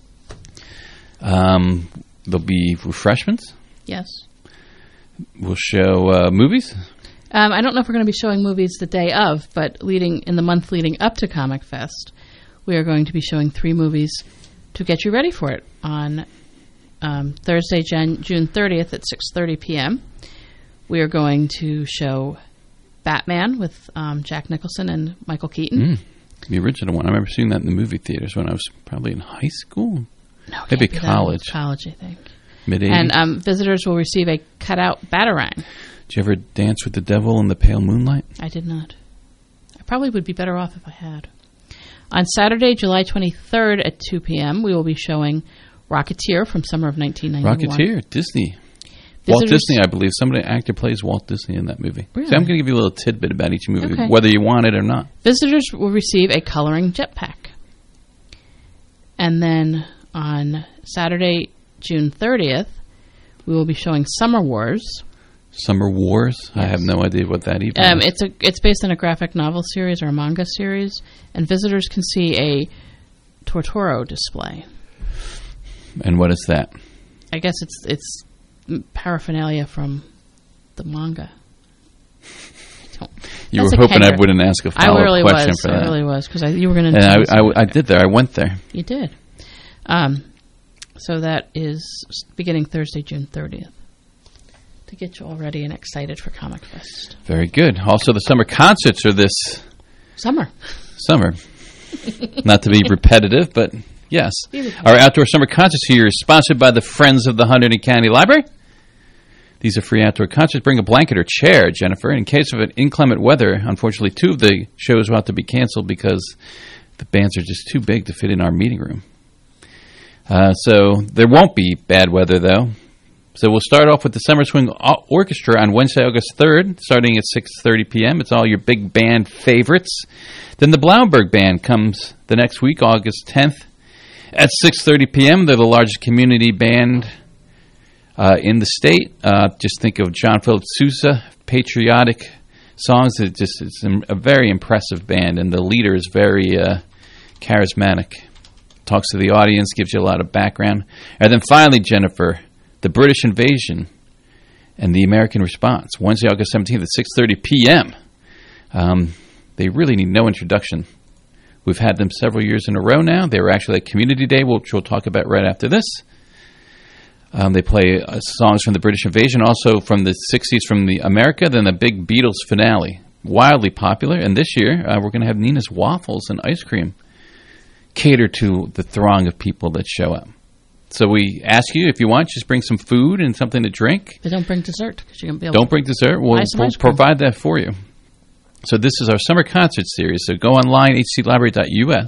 Um, there'll be refreshments. Yes. We'll show uh, movies. Um, I don't know if we're going to be showing movies the day of, but leading in the month leading up to Comic Fest, we are going to be showing three movies to get you ready for it on um, Thursday, Jan- June thirtieth at six thirty p.m. We are going to show Batman with um, Jack Nicholson and Michael Keaton. Mm, the original one. I remember seeing that in the movie theaters when I was probably in high school. No, maybe can't be that. college. College, I think. Mid-eighties. And um, visitors will receive a cutout Batarang. Did you ever dance with the devil in the pale moonlight? I did not. I probably would be better off if I had. On Saturday, July twenty-third at two p.m., we will be showing Rocketeer from summer of nineteen ninety-one. Rocketeer, Disney. Visitors- Walt Disney, I believe. Somebody actor plays Walt Disney in that movie. Really? So I'm going to give you a little tidbit about each movie, Okay. whether you want it or not. Visitors will receive a coloring jetpack. And then on Saturday, June thirtieth, we will be showing Summer Wars. Summer Wars? I have no idea what that even Um, is. it's a it's based on a graphic novel series or a manga series, and visitors can see a Totoro display. And what is that? I guess it's it's paraphernalia from the manga. I don't- You That's were a hoping I kinder. wouldn't ask a I follow-up really question was. for I that. really was because you were going to. And I, I, I did there. I went there. You did. Um, so that is beginning Thursday, June thirtieth, to get you all ready and excited for Comic Fest. Very good. Also, the summer concerts are this Summer. summer. Not to be repetitive, but yes. Be repetitive. Our outdoor summer concerts here is sponsored by the Friends of the Hunterdon County Library. These are free outdoor concerts. Bring a blanket or chair, Jennifer. In case of an inclement weather, unfortunately, two of the shows will have to be canceled because the bands are just too big to fit in our meeting room. Uh, so there won't be bad weather, though. So we'll start off with the Summer Swing O- Orchestra on Wednesday, August third, starting at six thirty p.m. It's all your big band favorites. Then the Blauenberg Band comes the next week, August tenth, at six thirty p.m. They're the largest community band uh, in the state. Uh, just think of John Philip Sousa, patriotic songs. It just it's a very impressive band, and the leader is very uh, charismatic. Talks to the audience, gives you a lot of background. And then finally, Jennifer, the British Invasion and the American Response, Wednesday, August seventeenth at six thirty p.m. Um, they really need no introduction. We've had them several years in a row now. They were actually at Community Day, which we'll talk about right after this. Um, they play uh, songs from the British Invasion, also from the sixties from the America, then the big Beatles finale. Wildly popular. And this year, uh, we're going to have Nina's Waffles and ice cream cater to the throng of people that show up. So we ask you, if you want, just bring some food and something to drink. But don't bring dessert because you're going to be able Don't to bring dessert. We'll, buy some we'll ice cream. provide that for you. So this is our summer concert series. So go online, h c library dot u s.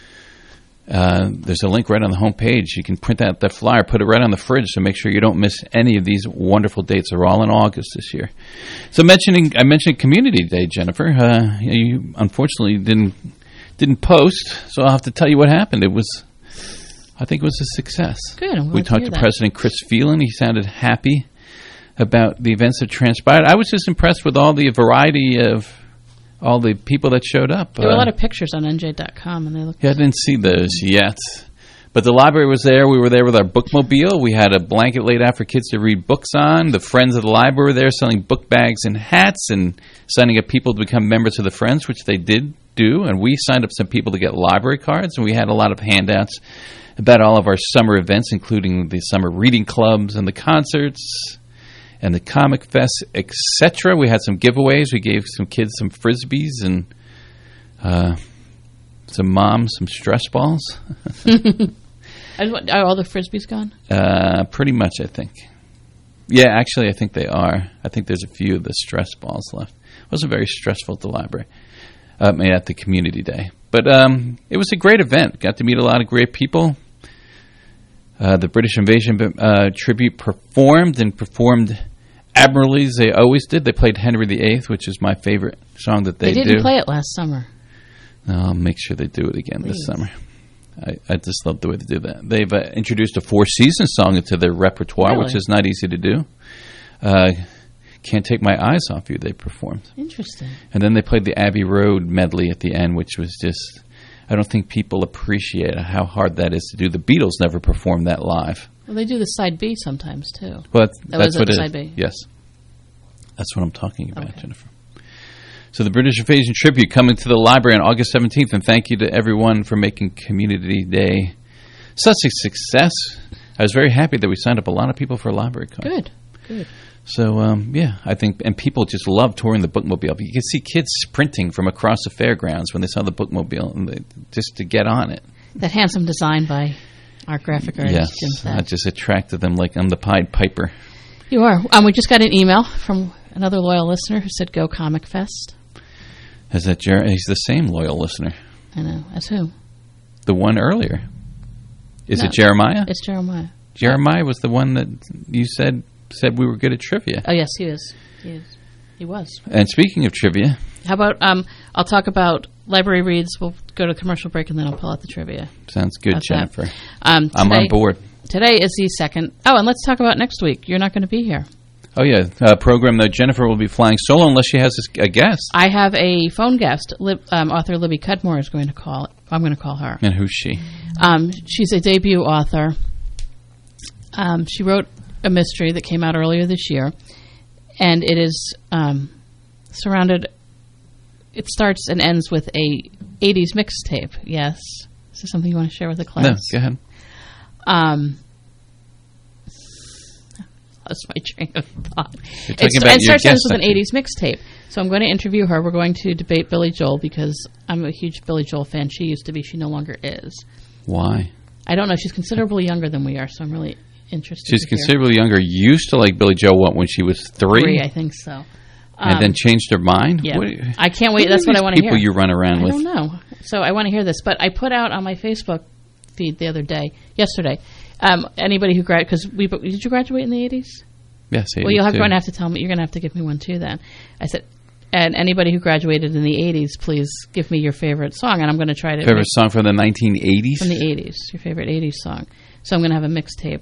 Uh, there's a link right on the home page. You can print out that flyer, put it right on the fridge, so make sure you don't miss any of these wonderful dates. They're all in August this year. So mentioning, I mentioned Community Day, Jennifer. Uh, you unfortunately didn't didn't post, so I'll have to tell you what happened. It was, I think, it was a success. Good. I'm glad We to talked hear to that. President Chris Phelan. He sounded happy about the events that transpired. I was just impressed with all the variety of all the people that showed up. There were a Uh, lot of pictures on N J dot com, and they look. yeah, I didn't see those yet. But the library was there. We were there with our bookmobile. We had a blanket laid out for kids to read books on. The Friends of the Library were there selling book bags and hats and signing up people to become members of the Friends, which they did do. And we signed up some people to get library cards, and we had a lot of handouts about all of our summer events, including the summer reading clubs and the concerts and the Comic Fest, et cetera. We had some giveaways. We gave some kids some Frisbees and uh, some moms some stress balls. I just want, are all the Frisbees gone? Uh, pretty much, I think. Yeah, actually, I think they are. I think there's a few of the stress balls left. It wasn't very stressful at the library, uh, at the community day. But um, it was a great event. Got to meet a lot of great people. Uh, the British Invasion uh, tribute performed and performed admirably as they always did. They played Henry the Eighth, which is my favorite song that they, they didn't do. play it last summer. I'll make sure they do it again Please. this summer. I, I just love the way they do that. They've uh, introduced a Four Seasons song into their repertoire, Really? which is not easy to do. Uh, Can't Take My Eyes Off You, they performed. Interesting. And then they played the Abbey Road medley at the end, which was just, I don't think people appreciate how hard that is to do. The Beatles never performed that live. Well, they do the side B sometimes, too. Well, that's, Oh, that's is it what the it side is. B? Yes. That's what I'm talking about, Okay. Jennifer. So the British Invasion Tribute coming to the library on August seventeenth, and thank you to everyone for making Community Day such a success. I was very happy that we signed up a lot of people for a library card. Good, good. So, um, yeah, I think, and people just love touring the bookmobile. You can see kids sprinting from across the fairgrounds when they saw the bookmobile, and they, just to get on it. That handsome design by our graphic artist, Yes, Jim I Thatch. just attracted them like I'm the Pied Piper. You are. Um, we just got an email from another loyal listener who said, "Go Comic Fest." Is that Jer- He's the same loyal listener. I know. As who? The one earlier. Is No, it Jeremiah? It's Jeremiah. Jeremiah was the one that you said said we were good at trivia. Oh, yes, he is. He is. He was. And speaking of trivia, How about, um, I'll talk about library reads. We'll go to commercial break, and then I'll pull out the trivia. sounds good, How's that? Jennifer. Um, I'm today- on board. Today is the second. Oh, and let's talk about next week. You're not going to be here. Oh, yeah. Uh, program, though, Jennifer will be flying solo unless she has a, a guest. I have a phone guest. Lib, um, author Libby Cudmore is going to call. I'm going to call her. And who's she? Um, she's a debut author. Um, she wrote a mystery that came out earlier this year, and it is um, surrounded. It starts and ends with a eighties mixtape. Yes, is there something you want to share with the class? No, go ahead. Um, lost my train of thought. You're It's, talking about it your starts and ends guest, with an I think. eighties mixtape. So I'm going to interview her. We're going to debate Billy Joel because I'm a huge Billy Joel fan. She used to be. She no longer is. Why? I don't know. She's considerably younger than we are, so I'm really interested. She's to hear. considerably younger. Used to like Billy Joel, what, when she was three? Three, I think so. And Um, then changed her mind? Yeah. What, I can't wait. who That's are what I these want to hear. people you run around I with? don't know. So I want to hear this. But I put out on my Facebook feed the other day, yesterday, um, anybody who graduated, because we, did you graduate in the eighties? Yes, Well, you're eighty-two. going to have to tell me. You're going to have to give me one too. Then I said, and anybody who graduated in the eighties, please give me your favorite song, and I'm going to try to Favorite make- song from the nineteen eighties? from the eighties. Your favorite eighties song. So I'm going to have a mixtape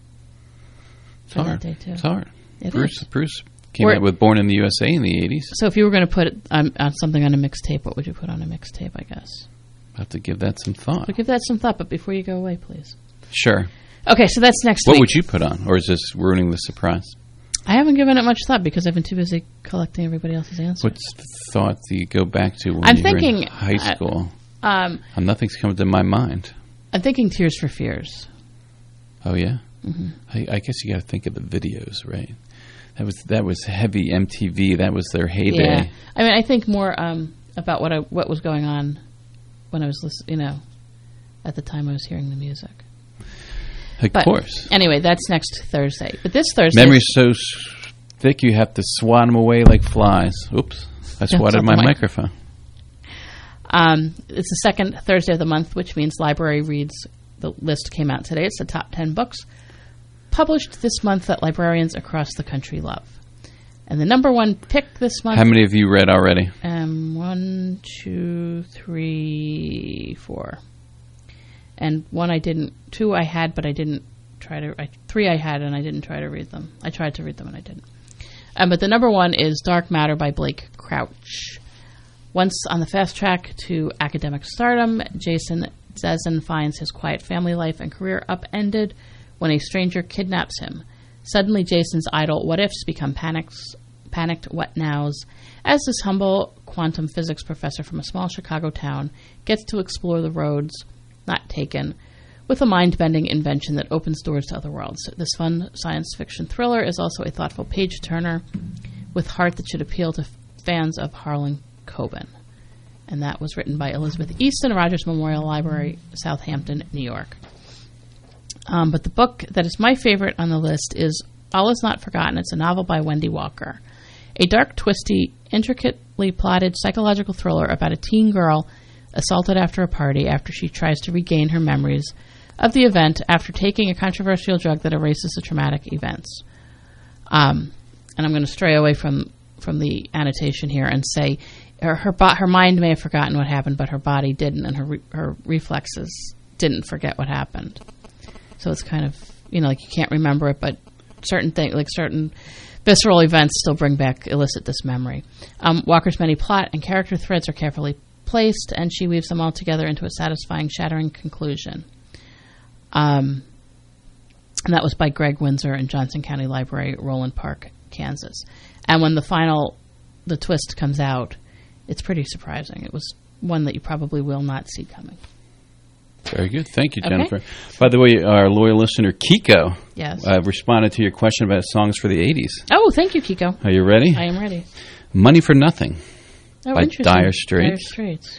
It's for that hard. day too. It's hard. It Bruce, is. Bruce came We're- out with Born in the U S A in the eighties. So if you were going to put um, on something on a mixtape, what would you put on a mixtape? I guess. I'll have to give that some thought. But give that some thought. But before you go away, please. Sure. Okay, so that's next What week. would you put on? Or is this ruining the surprise? I haven't given it much thought because I've been too busy collecting everybody else's answers. What's the thought do you go back to when I'm you were in thinking, high uh, school? Um, Uh, nothing's come to my mind. I'm thinking Tears for Fears. Oh, yeah? Mhm. I, I guess you got to think of the videos, right? That was that was heavy M T V. That was their heyday. Yeah, I mean, I think more um, about what I what was going on when I was listening. You know, at the time I was hearing the music. Of But course. Anyway, that's next Thursday. But this Thursday, Memory's so s- thick you have to swat them away like flies. Oops. I Yeah, swatted my something like- microphone. Um, it's the second Thursday of the month, which means Library Reads. The list came out today. It's the top ten books published this month that librarians across the country love. And the number one pick this month. How many have you read already? Um, one, two, three, four, and one I didn't. Two I had, but I didn't try to. I, three I had, and I didn't try to read them. I tried to read them, and I didn't. Um, but the number one is Dark Matter by Blake Crouch. Once on the fast track to academic stardom, Jason Zezin finds his quiet family life and career upended when a stranger kidnaps him. Suddenly, Jason's idle what-ifs become panics, panicked what-nows as this humble quantum physics professor from a small Chicago town gets to explore the roads not taken with a mind-bending invention that opens doors to other worlds. This fun science fiction thriller is also a thoughtful page-turner with heart that should appeal to f- fans of Harlan Coben. And that was written by Elizabeth Easton, Rogers Memorial Library, Southampton, New York. Um, but the book that is my favorite on the list is All Is Not Forgotten. It's a novel by Wendy Walker. A dark, twisty, intricately plotted psychological thriller about a teen girl assaulted after a party after she tries to regain her memories of the event after taking a controversial drug that erases the traumatic events. Um, and I'm going to stray away from, from the annotation here and say her her, bo- her mind may have forgotten what happened, but her body didn't, and her re- her reflexes didn't forget what happened. So it's kind of, you know, like you can't remember it, but certain things, like certain visceral events still bring back, elicit this memory. Um, Walker's many plot and character threads are carefully placed, and she weaves them all together into a satisfying, shattering conclusion. Um, and that was by Greg Windsor in Johnson County Library, Roland Park, Kansas. And when the final, the twist comes out, it's pretty surprising. It was one that you probably will not see coming. Very good. Thank you, Okay. Jennifer. By the way, our loyal listener, Kiko, Yes. uh, responded to your question about songs for the eighties. Oh, thank you, Kiko. Are you ready? I am ready. Money for Nothing Oh, by interesting. Dire Straits. Dire Straits.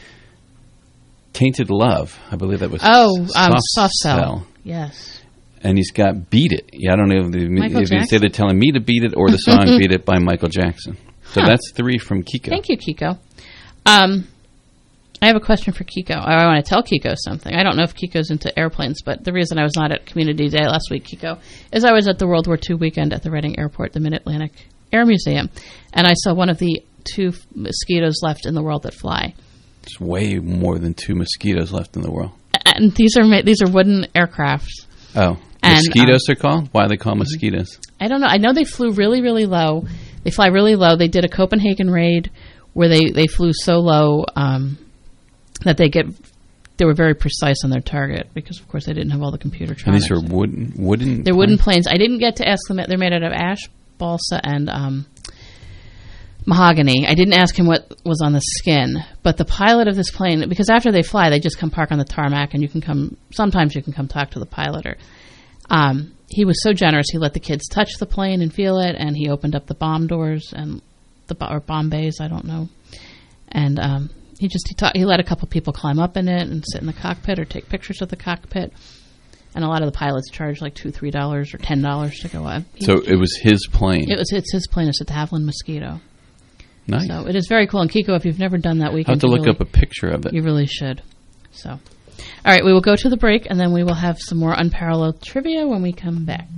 Tainted Love. I believe that was Oh, um, Soft, Soft Cell. Cell. Yes. And he's got Beat It. Yeah, I don't know if, the, Michael if he's Jackson? either telling me to beat it or the song Beat It by Michael Jackson. So Huh. that's three from Kiko. Thank you, Kiko. Um, I have a question for Kiko. I want to tell Kiko something. I don't know if Kiko's into airplanes, but the reason I was not at Community Day last week, Kiko, is I was at the World War Two weekend at the Reading Airport, the Mid-Atlantic Air Museum, and I saw one of the two mosquitoes left in the world that fly. There's way more than two mosquitoes left in the world. And these are ma- these are wooden aircraft. Oh, And, mosquitoes they're called? Why are they called mosquitoes? I don't know. I know they flew really, really low. They fly really low. They did a Copenhagen raid where they, they flew so low um, that they get they were very precise on their target because, of course, they didn't have all the computer And tronics. these are wooden wooden They're wooden planes. I didn't get to ask them. They're made out of ash, balsa, and um, mahogany. I didn't ask him what was on the skin, but the pilot of this plane, because after they fly, they just come park on the tarmac, and you can come. Sometimes you can come talk to the piloter. Um, he was so generous. He let the kids touch the plane and feel it, and he opened up the bomb doors and the bo- or bomb bays. I don't know. And um, he just he, ta- he let a couple people climb up in it and sit in the cockpit or take pictures of the cockpit. And a lot of the pilots charge like two, three dollars or ten dollars to go up. He, So it was his plane. it was it's his plane. It's a de Havilland Mosquito. Nice. So it is very cool. And Kiko, if you've never done that I'll weekend, have to you look really- up a picture of it. You really should. So, all right, we will go to the break, and then we will have some more unparalleled trivia when we come back.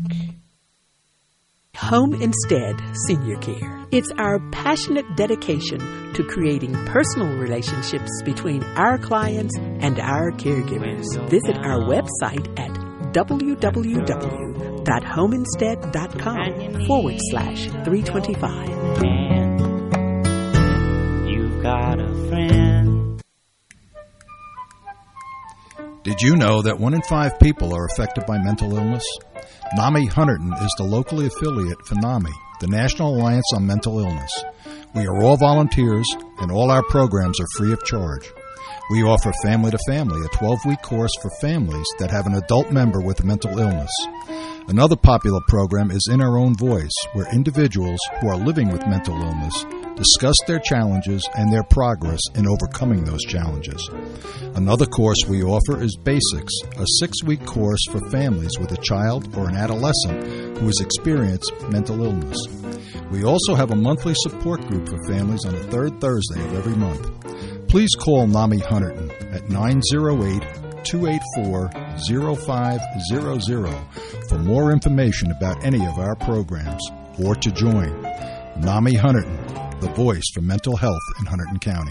Home Instead Senior Care. It's our passionate dedication to creating personal relationships between our clients and our caregivers. Visit our website at www.homeinstead.com forward slash 325. You've got a friend. Did you know that one in five people are affected by mental illness? NAMI Hunterdon is the locally affiliate for NAMI, the National Alliance on Mental Illness. We are all volunteers, and all our programs are free of charge. We offer Family to Family, a twelve-week course for families that have an adult member with a mental illness. Another popular program is In Our Own Voice, where individuals who are living with mental illness discuss their challenges and their progress in overcoming those challenges. Another course we offer is Basics, a six-week course for families with a child or an adolescent who has experienced mental illness. We also have a monthly support group for families on the third Thursday of every month. Please call NAMI Hunterdon at nine oh eight, two eight four, oh five hundred for more information about any of our programs or to join. NAMI Hunterdon, the voice for mental health in Hunterdon County.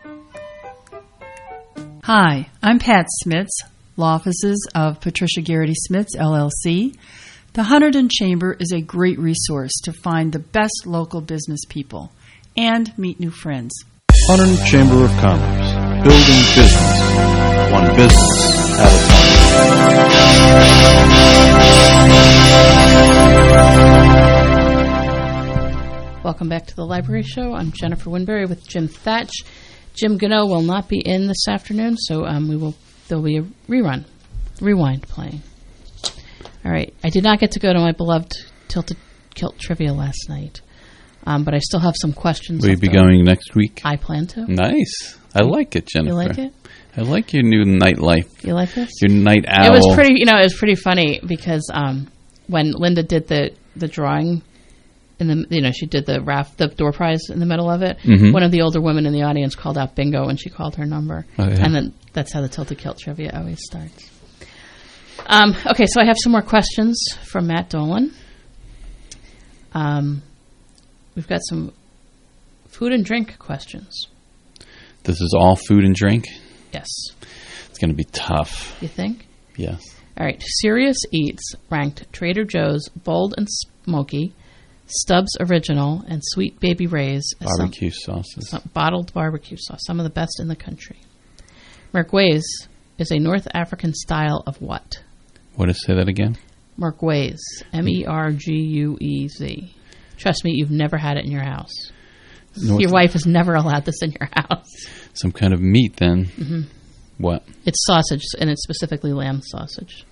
Hi, I'm Pat Smits, law offices of Patricia Garrity Smits, L L C. The Hunterdon Chamber is a great resource to find the best local business people and meet new friends. Hunterdon Chamber of Commerce, building business, one business at a time. Welcome back to the Library Show. I'm Jennifer Winberry with Jim Thatch. Jim Gano will not be in this afternoon, so um, we will. There'll be a rerun, rewind playing. All right. I did not get to go to my beloved Tilted Kilt Trivia last night, um, but I still have some questions. Will you be going next week? I plan to. Nice. I like it, Jennifer. You like it? I like your new nightlife. You like this? Your night owl. It was pretty, you know, it was pretty funny because um, when Linda did the, the drawing, in the, you know, she did the raft, the door prize in the middle of it. Mm-hmm. One of the older women in the audience called out bingo when she called her number. Oh, yeah. And then that's how the Tilted Kilt trivia always starts. Um, okay, so I have some more questions from Matt Dolan. Um, we've got some food and drink questions. This is all food and drink? Yes. It's going to be tough. You think? Yes. All right. Serious Eats ranked Trader Joe's Bold and Smoky, Stubbs Original, and Sweet Baby Ray's as Barbecue some, sauces. some bottled barbecue sauce, some of the best in the country. Merguez is a North African style of what? What is, say that again? Merguez. M E R G U E Z. Trust me, you've never had it in your house. North your wife has never allowed this in your house. Some kind of meat, then. Mm-hmm. What? It's sausage, and it's specifically lamb sausage.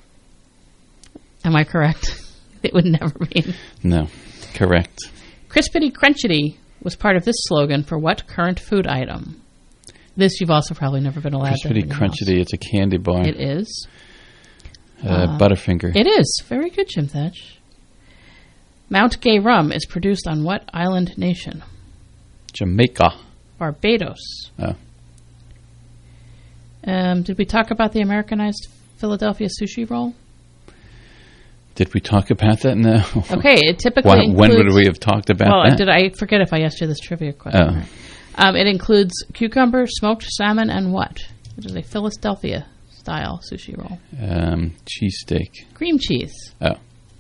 Am I correct? It would never be. No. Correct. Crispity Crunchity was part of this slogan for what current food item? This you've also probably never been allowed to have Crispity in your Crunchity. house. It's a candy bar. It is. Uh, Uh, Butterfinger. It is. Very good, Jim Thatch. Mount Gay rum is produced on what island nation? Jamaica. Barbados. Oh. Um, did we talk about the Americanized Philadelphia sushi roll? Did we talk about that? No. Okay, it typically Why, includes... When would we have talked about well, that? did I forget if I asked you this trivia question? Oh. Um, it includes cucumber, smoked salmon, and what? It is a Philadelphia-style sushi roll. Um, cheesesteak. Cream cheese. Oh.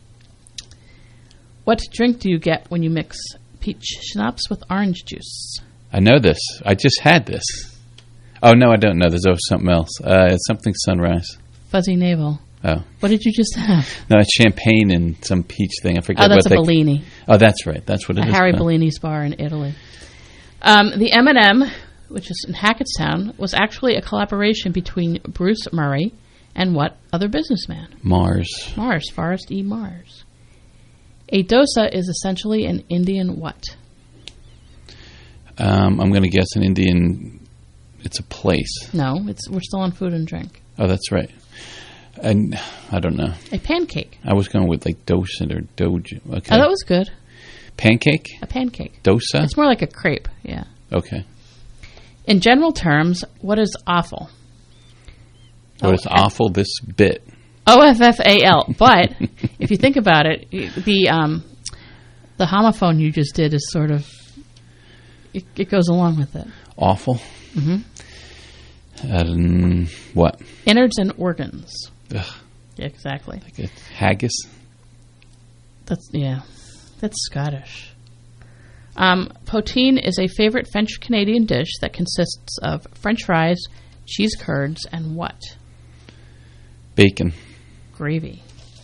What drink do you get when you mix peach schnapps with orange juice? I know this. I just had this. Oh, no, I don't know. There's always something else. Uh, it's something sunrise. Fuzzy navel. Oh. What did you just have? No, it's champagne and some peach thing. I forget Oh, that's what a they... Bellini. Oh, that's right. That's what it a is. Harry now. Bellini's bar in Italy. Um, the M and M, which is in Hackettstown, was actually a collaboration between Bruce Murray and what other businessman? Mars. Mars, Forrest E. Mars. A dosa is essentially an Indian what? Um, I'm going to guess an Indian... It's a place. No, it's we're still on food and drink. Oh, that's right. And I don't know. A pancake. I was going with like dosa or doja. Okay. Oh, that was good. Pancake? A pancake. Dosa? It's more like a crepe, yeah. Okay. In general terms, what is awful? What Oh, is awful this bit? O F F A L. But if you think about it, the um, the homophone you just did is sort of, it, it goes along with it. Awful? Mm-hmm. Um, what? Innards and organs. Ugh. Yeah, exactly. Like a haggis? That's, yeah, that's Scottish. Um, poutine is a favorite French-Canadian dish that consists of French fries, cheese curds, and what? Bacon. Gravy.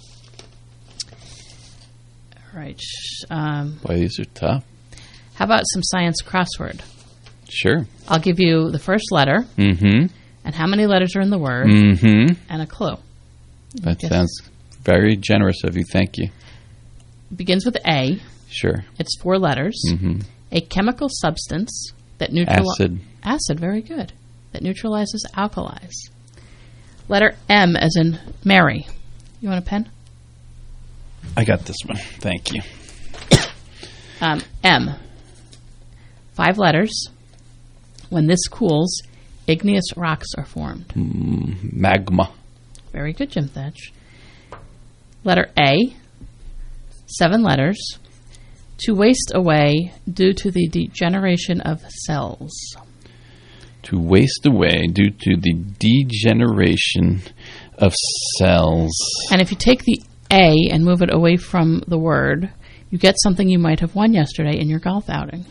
All right. Um, Boy, these are tough. how about some science crossword? Sure. I'll give you the first letter, Mm-hmm. and how many letters are in the word, Mm-hmm. and a clue. That Guess. sounds very generous of you. Thank you. Begins with A. Sure. It's four letters. Mm-hmm. A chemical substance that neutralizes... Acid. Acid, very good. That neutralizes alkalis. Letter M as in Mary. You want a pen? I got this one. Thank you. Um, M. Five letters. When this cools, igneous rocks are formed. Mm, magma. Very good, Jim Thatch. Letter A. Seven letters. To waste away due to the degeneration of cells. To waste away due to the degeneration of cells. And if you take the A and move it away from the word, you get something you might have won yesterday in your golf outing.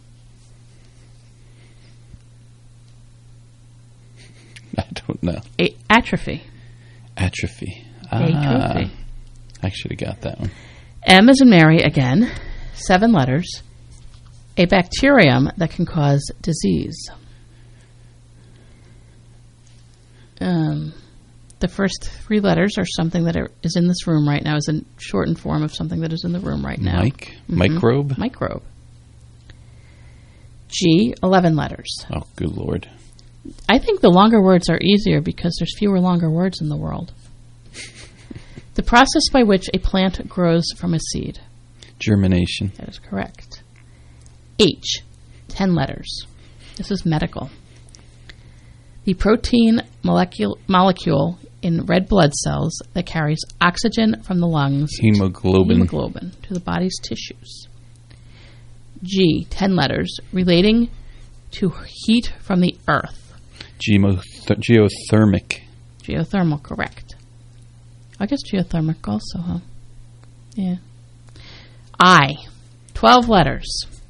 I don't know. A- atrophy. Atrophy. Atrophy. Ah, I should have got that one. M as in Mary again. Seven letters. A bacterium that can cause disease. Um, the first three letters are something that are, is in this room right now, is a shortened form of something that is in the room right now. Mike? Mhm. Microbe? Microbe. G, eleven letters. Oh, good Lord. I think the longer words are easier because there's fewer longer words in the world. The process by which a plant grows from a seed. Germination. That is correct. H, ten letters. This is medical. The protein molecule, molecule in red blood cells that carries oxygen from the lungs, Hemoglobin. hemoglobin to the body's tissues. G, ten letters, relating to heat from the earth. Geoth- geothermic. Geothermal, correct. I guess geothermic also, huh? Yeah. I, twelve letters,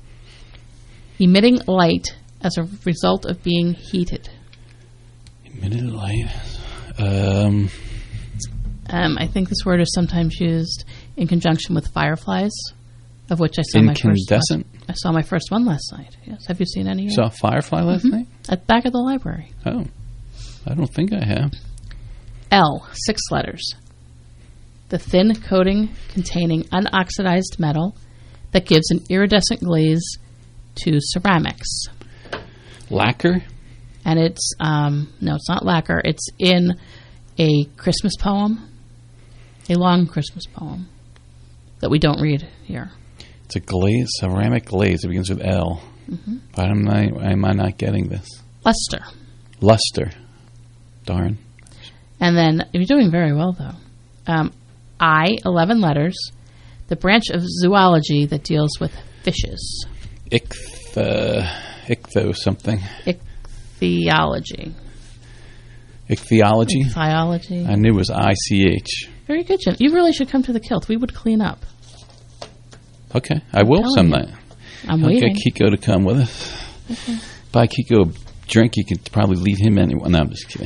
emitting light as a result of being heated. Emitted light. Um, um, I think this word is sometimes used in conjunction with fireflies, of which I saw my first. Incandescent. I saw my first one last night. Yes. Have you seen any? You saw a firefly last mm-hmm. night? At the back of the library. Oh, I don't think I have. L, six letters. The thin coating containing unoxidized metal that gives an iridescent glaze to ceramics. Lacquer? And it's, um, no, it's not lacquer. It's in a Christmas poem, a long Christmas poem that we don't read here. It's a glaze, ceramic glaze. It begins with L. Mm-hmm. But am I, am I not getting this? Luster. Luster. Darn. And then, you're doing very well, though. Um, I, eleven letters, the branch of zoology that deals with fishes. Ichtho, ichtho something. Ichthyology. Ichthyology? Ichthyology. I knew it was I C H. Very good, Jim. You really should come to the Kilt. We would clean up. Okay, I will some night. I'm I'll waiting. get Kiko to come with us. Okay. Buy Kiko a drink, you can probably leave him anyway. No, I'm just kidding.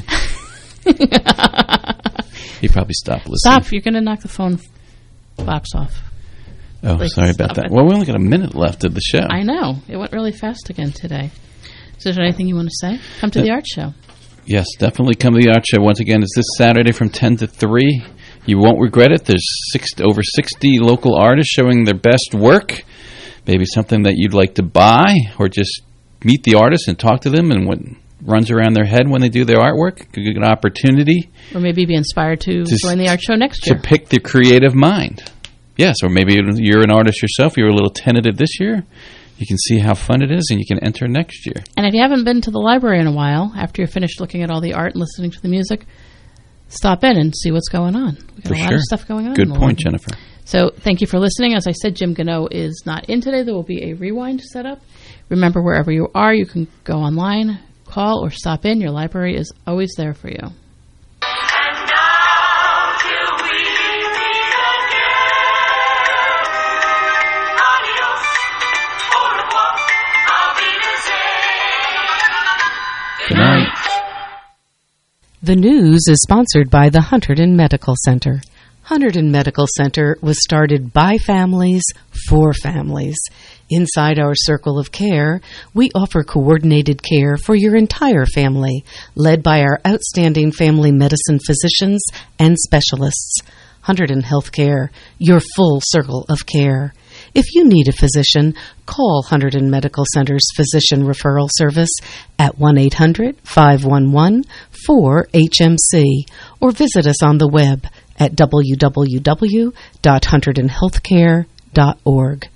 He probably stopped listening. Stop. You're going to knock the phone box off. Oh, Like, sorry about that. it. Well, we only got a minute left of the show. I know. It went really fast again today. So is there anything you want to say? Come to Uh, the art show. Yes, definitely come to the art show. Once again, it's this Saturday from ten to three. You won't regret it. There's six, over sixty local artists showing their best work. Maybe something that you'd like to buy, or just meet the artists and talk to them and what runs around their head when they do their artwork. Good opportunity Or maybe be inspired to, To join the art show next year. to pick the creative mind. Yes, or maybe you're an artist yourself. You're a little tentative this year. You can see how fun it is, and you can enter next year. And if you haven't been to the library in a while, after you're finished looking at all the art and listening to the music, stop in and see what's going on. We've got For a lot sure. of stuff going on. Good in the point, library. Jennifer. So thank you for listening. As I said, Jim Gano is not in today. There will be a rewind set up. Remember, wherever you are, you can go online, call, or stop in. Your library is always there for you. Good night. The news is sponsored by the Hunterdon Medical Center. Hunterdon Medical Center was started by families for families. Inside our circle of care, we offer coordinated care for your entire family, led by our outstanding family medicine physicians and specialists. Hunterdon Healthcare, your full circle of care. If you need a physician, call Hunterdon Medical Center's Physician Referral Service at one eight hundred, five one one, four H M C or visit us on the web at w w w dot hunterdon healthcare dot org.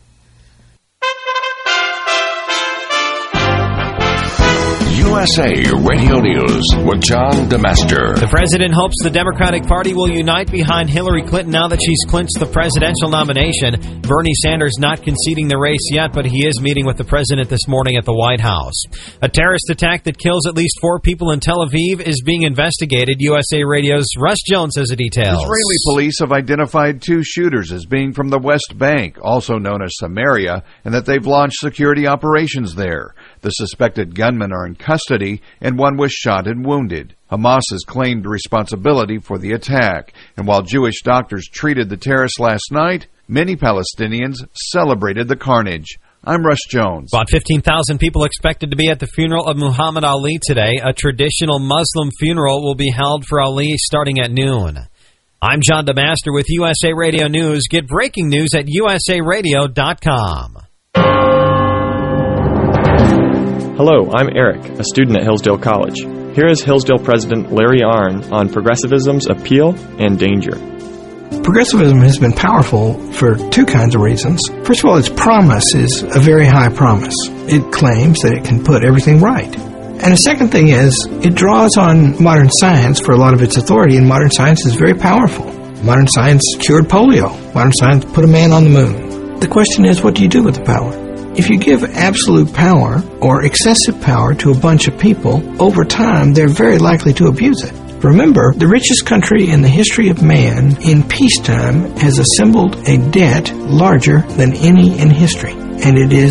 U S A Radio News with John DeMaster. The president hopes the Democratic Party will unite behind Hillary Clinton now that she's clinched the presidential nomination. Bernie Sanders not conceding the race yet, but he is meeting with the president this morning at the White House. A terrorist attack that kills at least four people in Tel Aviv is being investigated. U S A Radio's Russ Jones has the details. Israeli police have identified two shooters as being from the West Bank, also known as Samaria, and that they've launched security operations there. The suspected gunmen are in custody, and one was shot and wounded. Hamas has claimed responsibility for the attack, and while Jewish doctors treated the terrorists last night, many Palestinians celebrated the carnage. I'm Russ Jones. About fifteen thousand people expected to be at the funeral of Muhammad Ali today. A traditional Muslim funeral will be held for Ali starting at noon. I'm John DeMaster with U S A Radio News. Get breaking news at u s a radio dot com. Hello, I'm Eric, a student at Hillsdale College. Here is Hillsdale President Larry Arnn on progressivism's appeal and danger. Progressivism has been powerful for two kinds of reasons. First of all, its promise is a very high promise. It claims that it can put everything right. And the second thing is, it draws on modern science for a lot of its authority, and modern science is very powerful. Modern science cured polio. Modern science put a man on the moon. The question is, what do you do with the power? If you give absolute power or excessive power to a bunch of people, over time, they're very likely to abuse it. Remember, the richest country in the history of man in peacetime has assembled a debt larger than any in history, and it is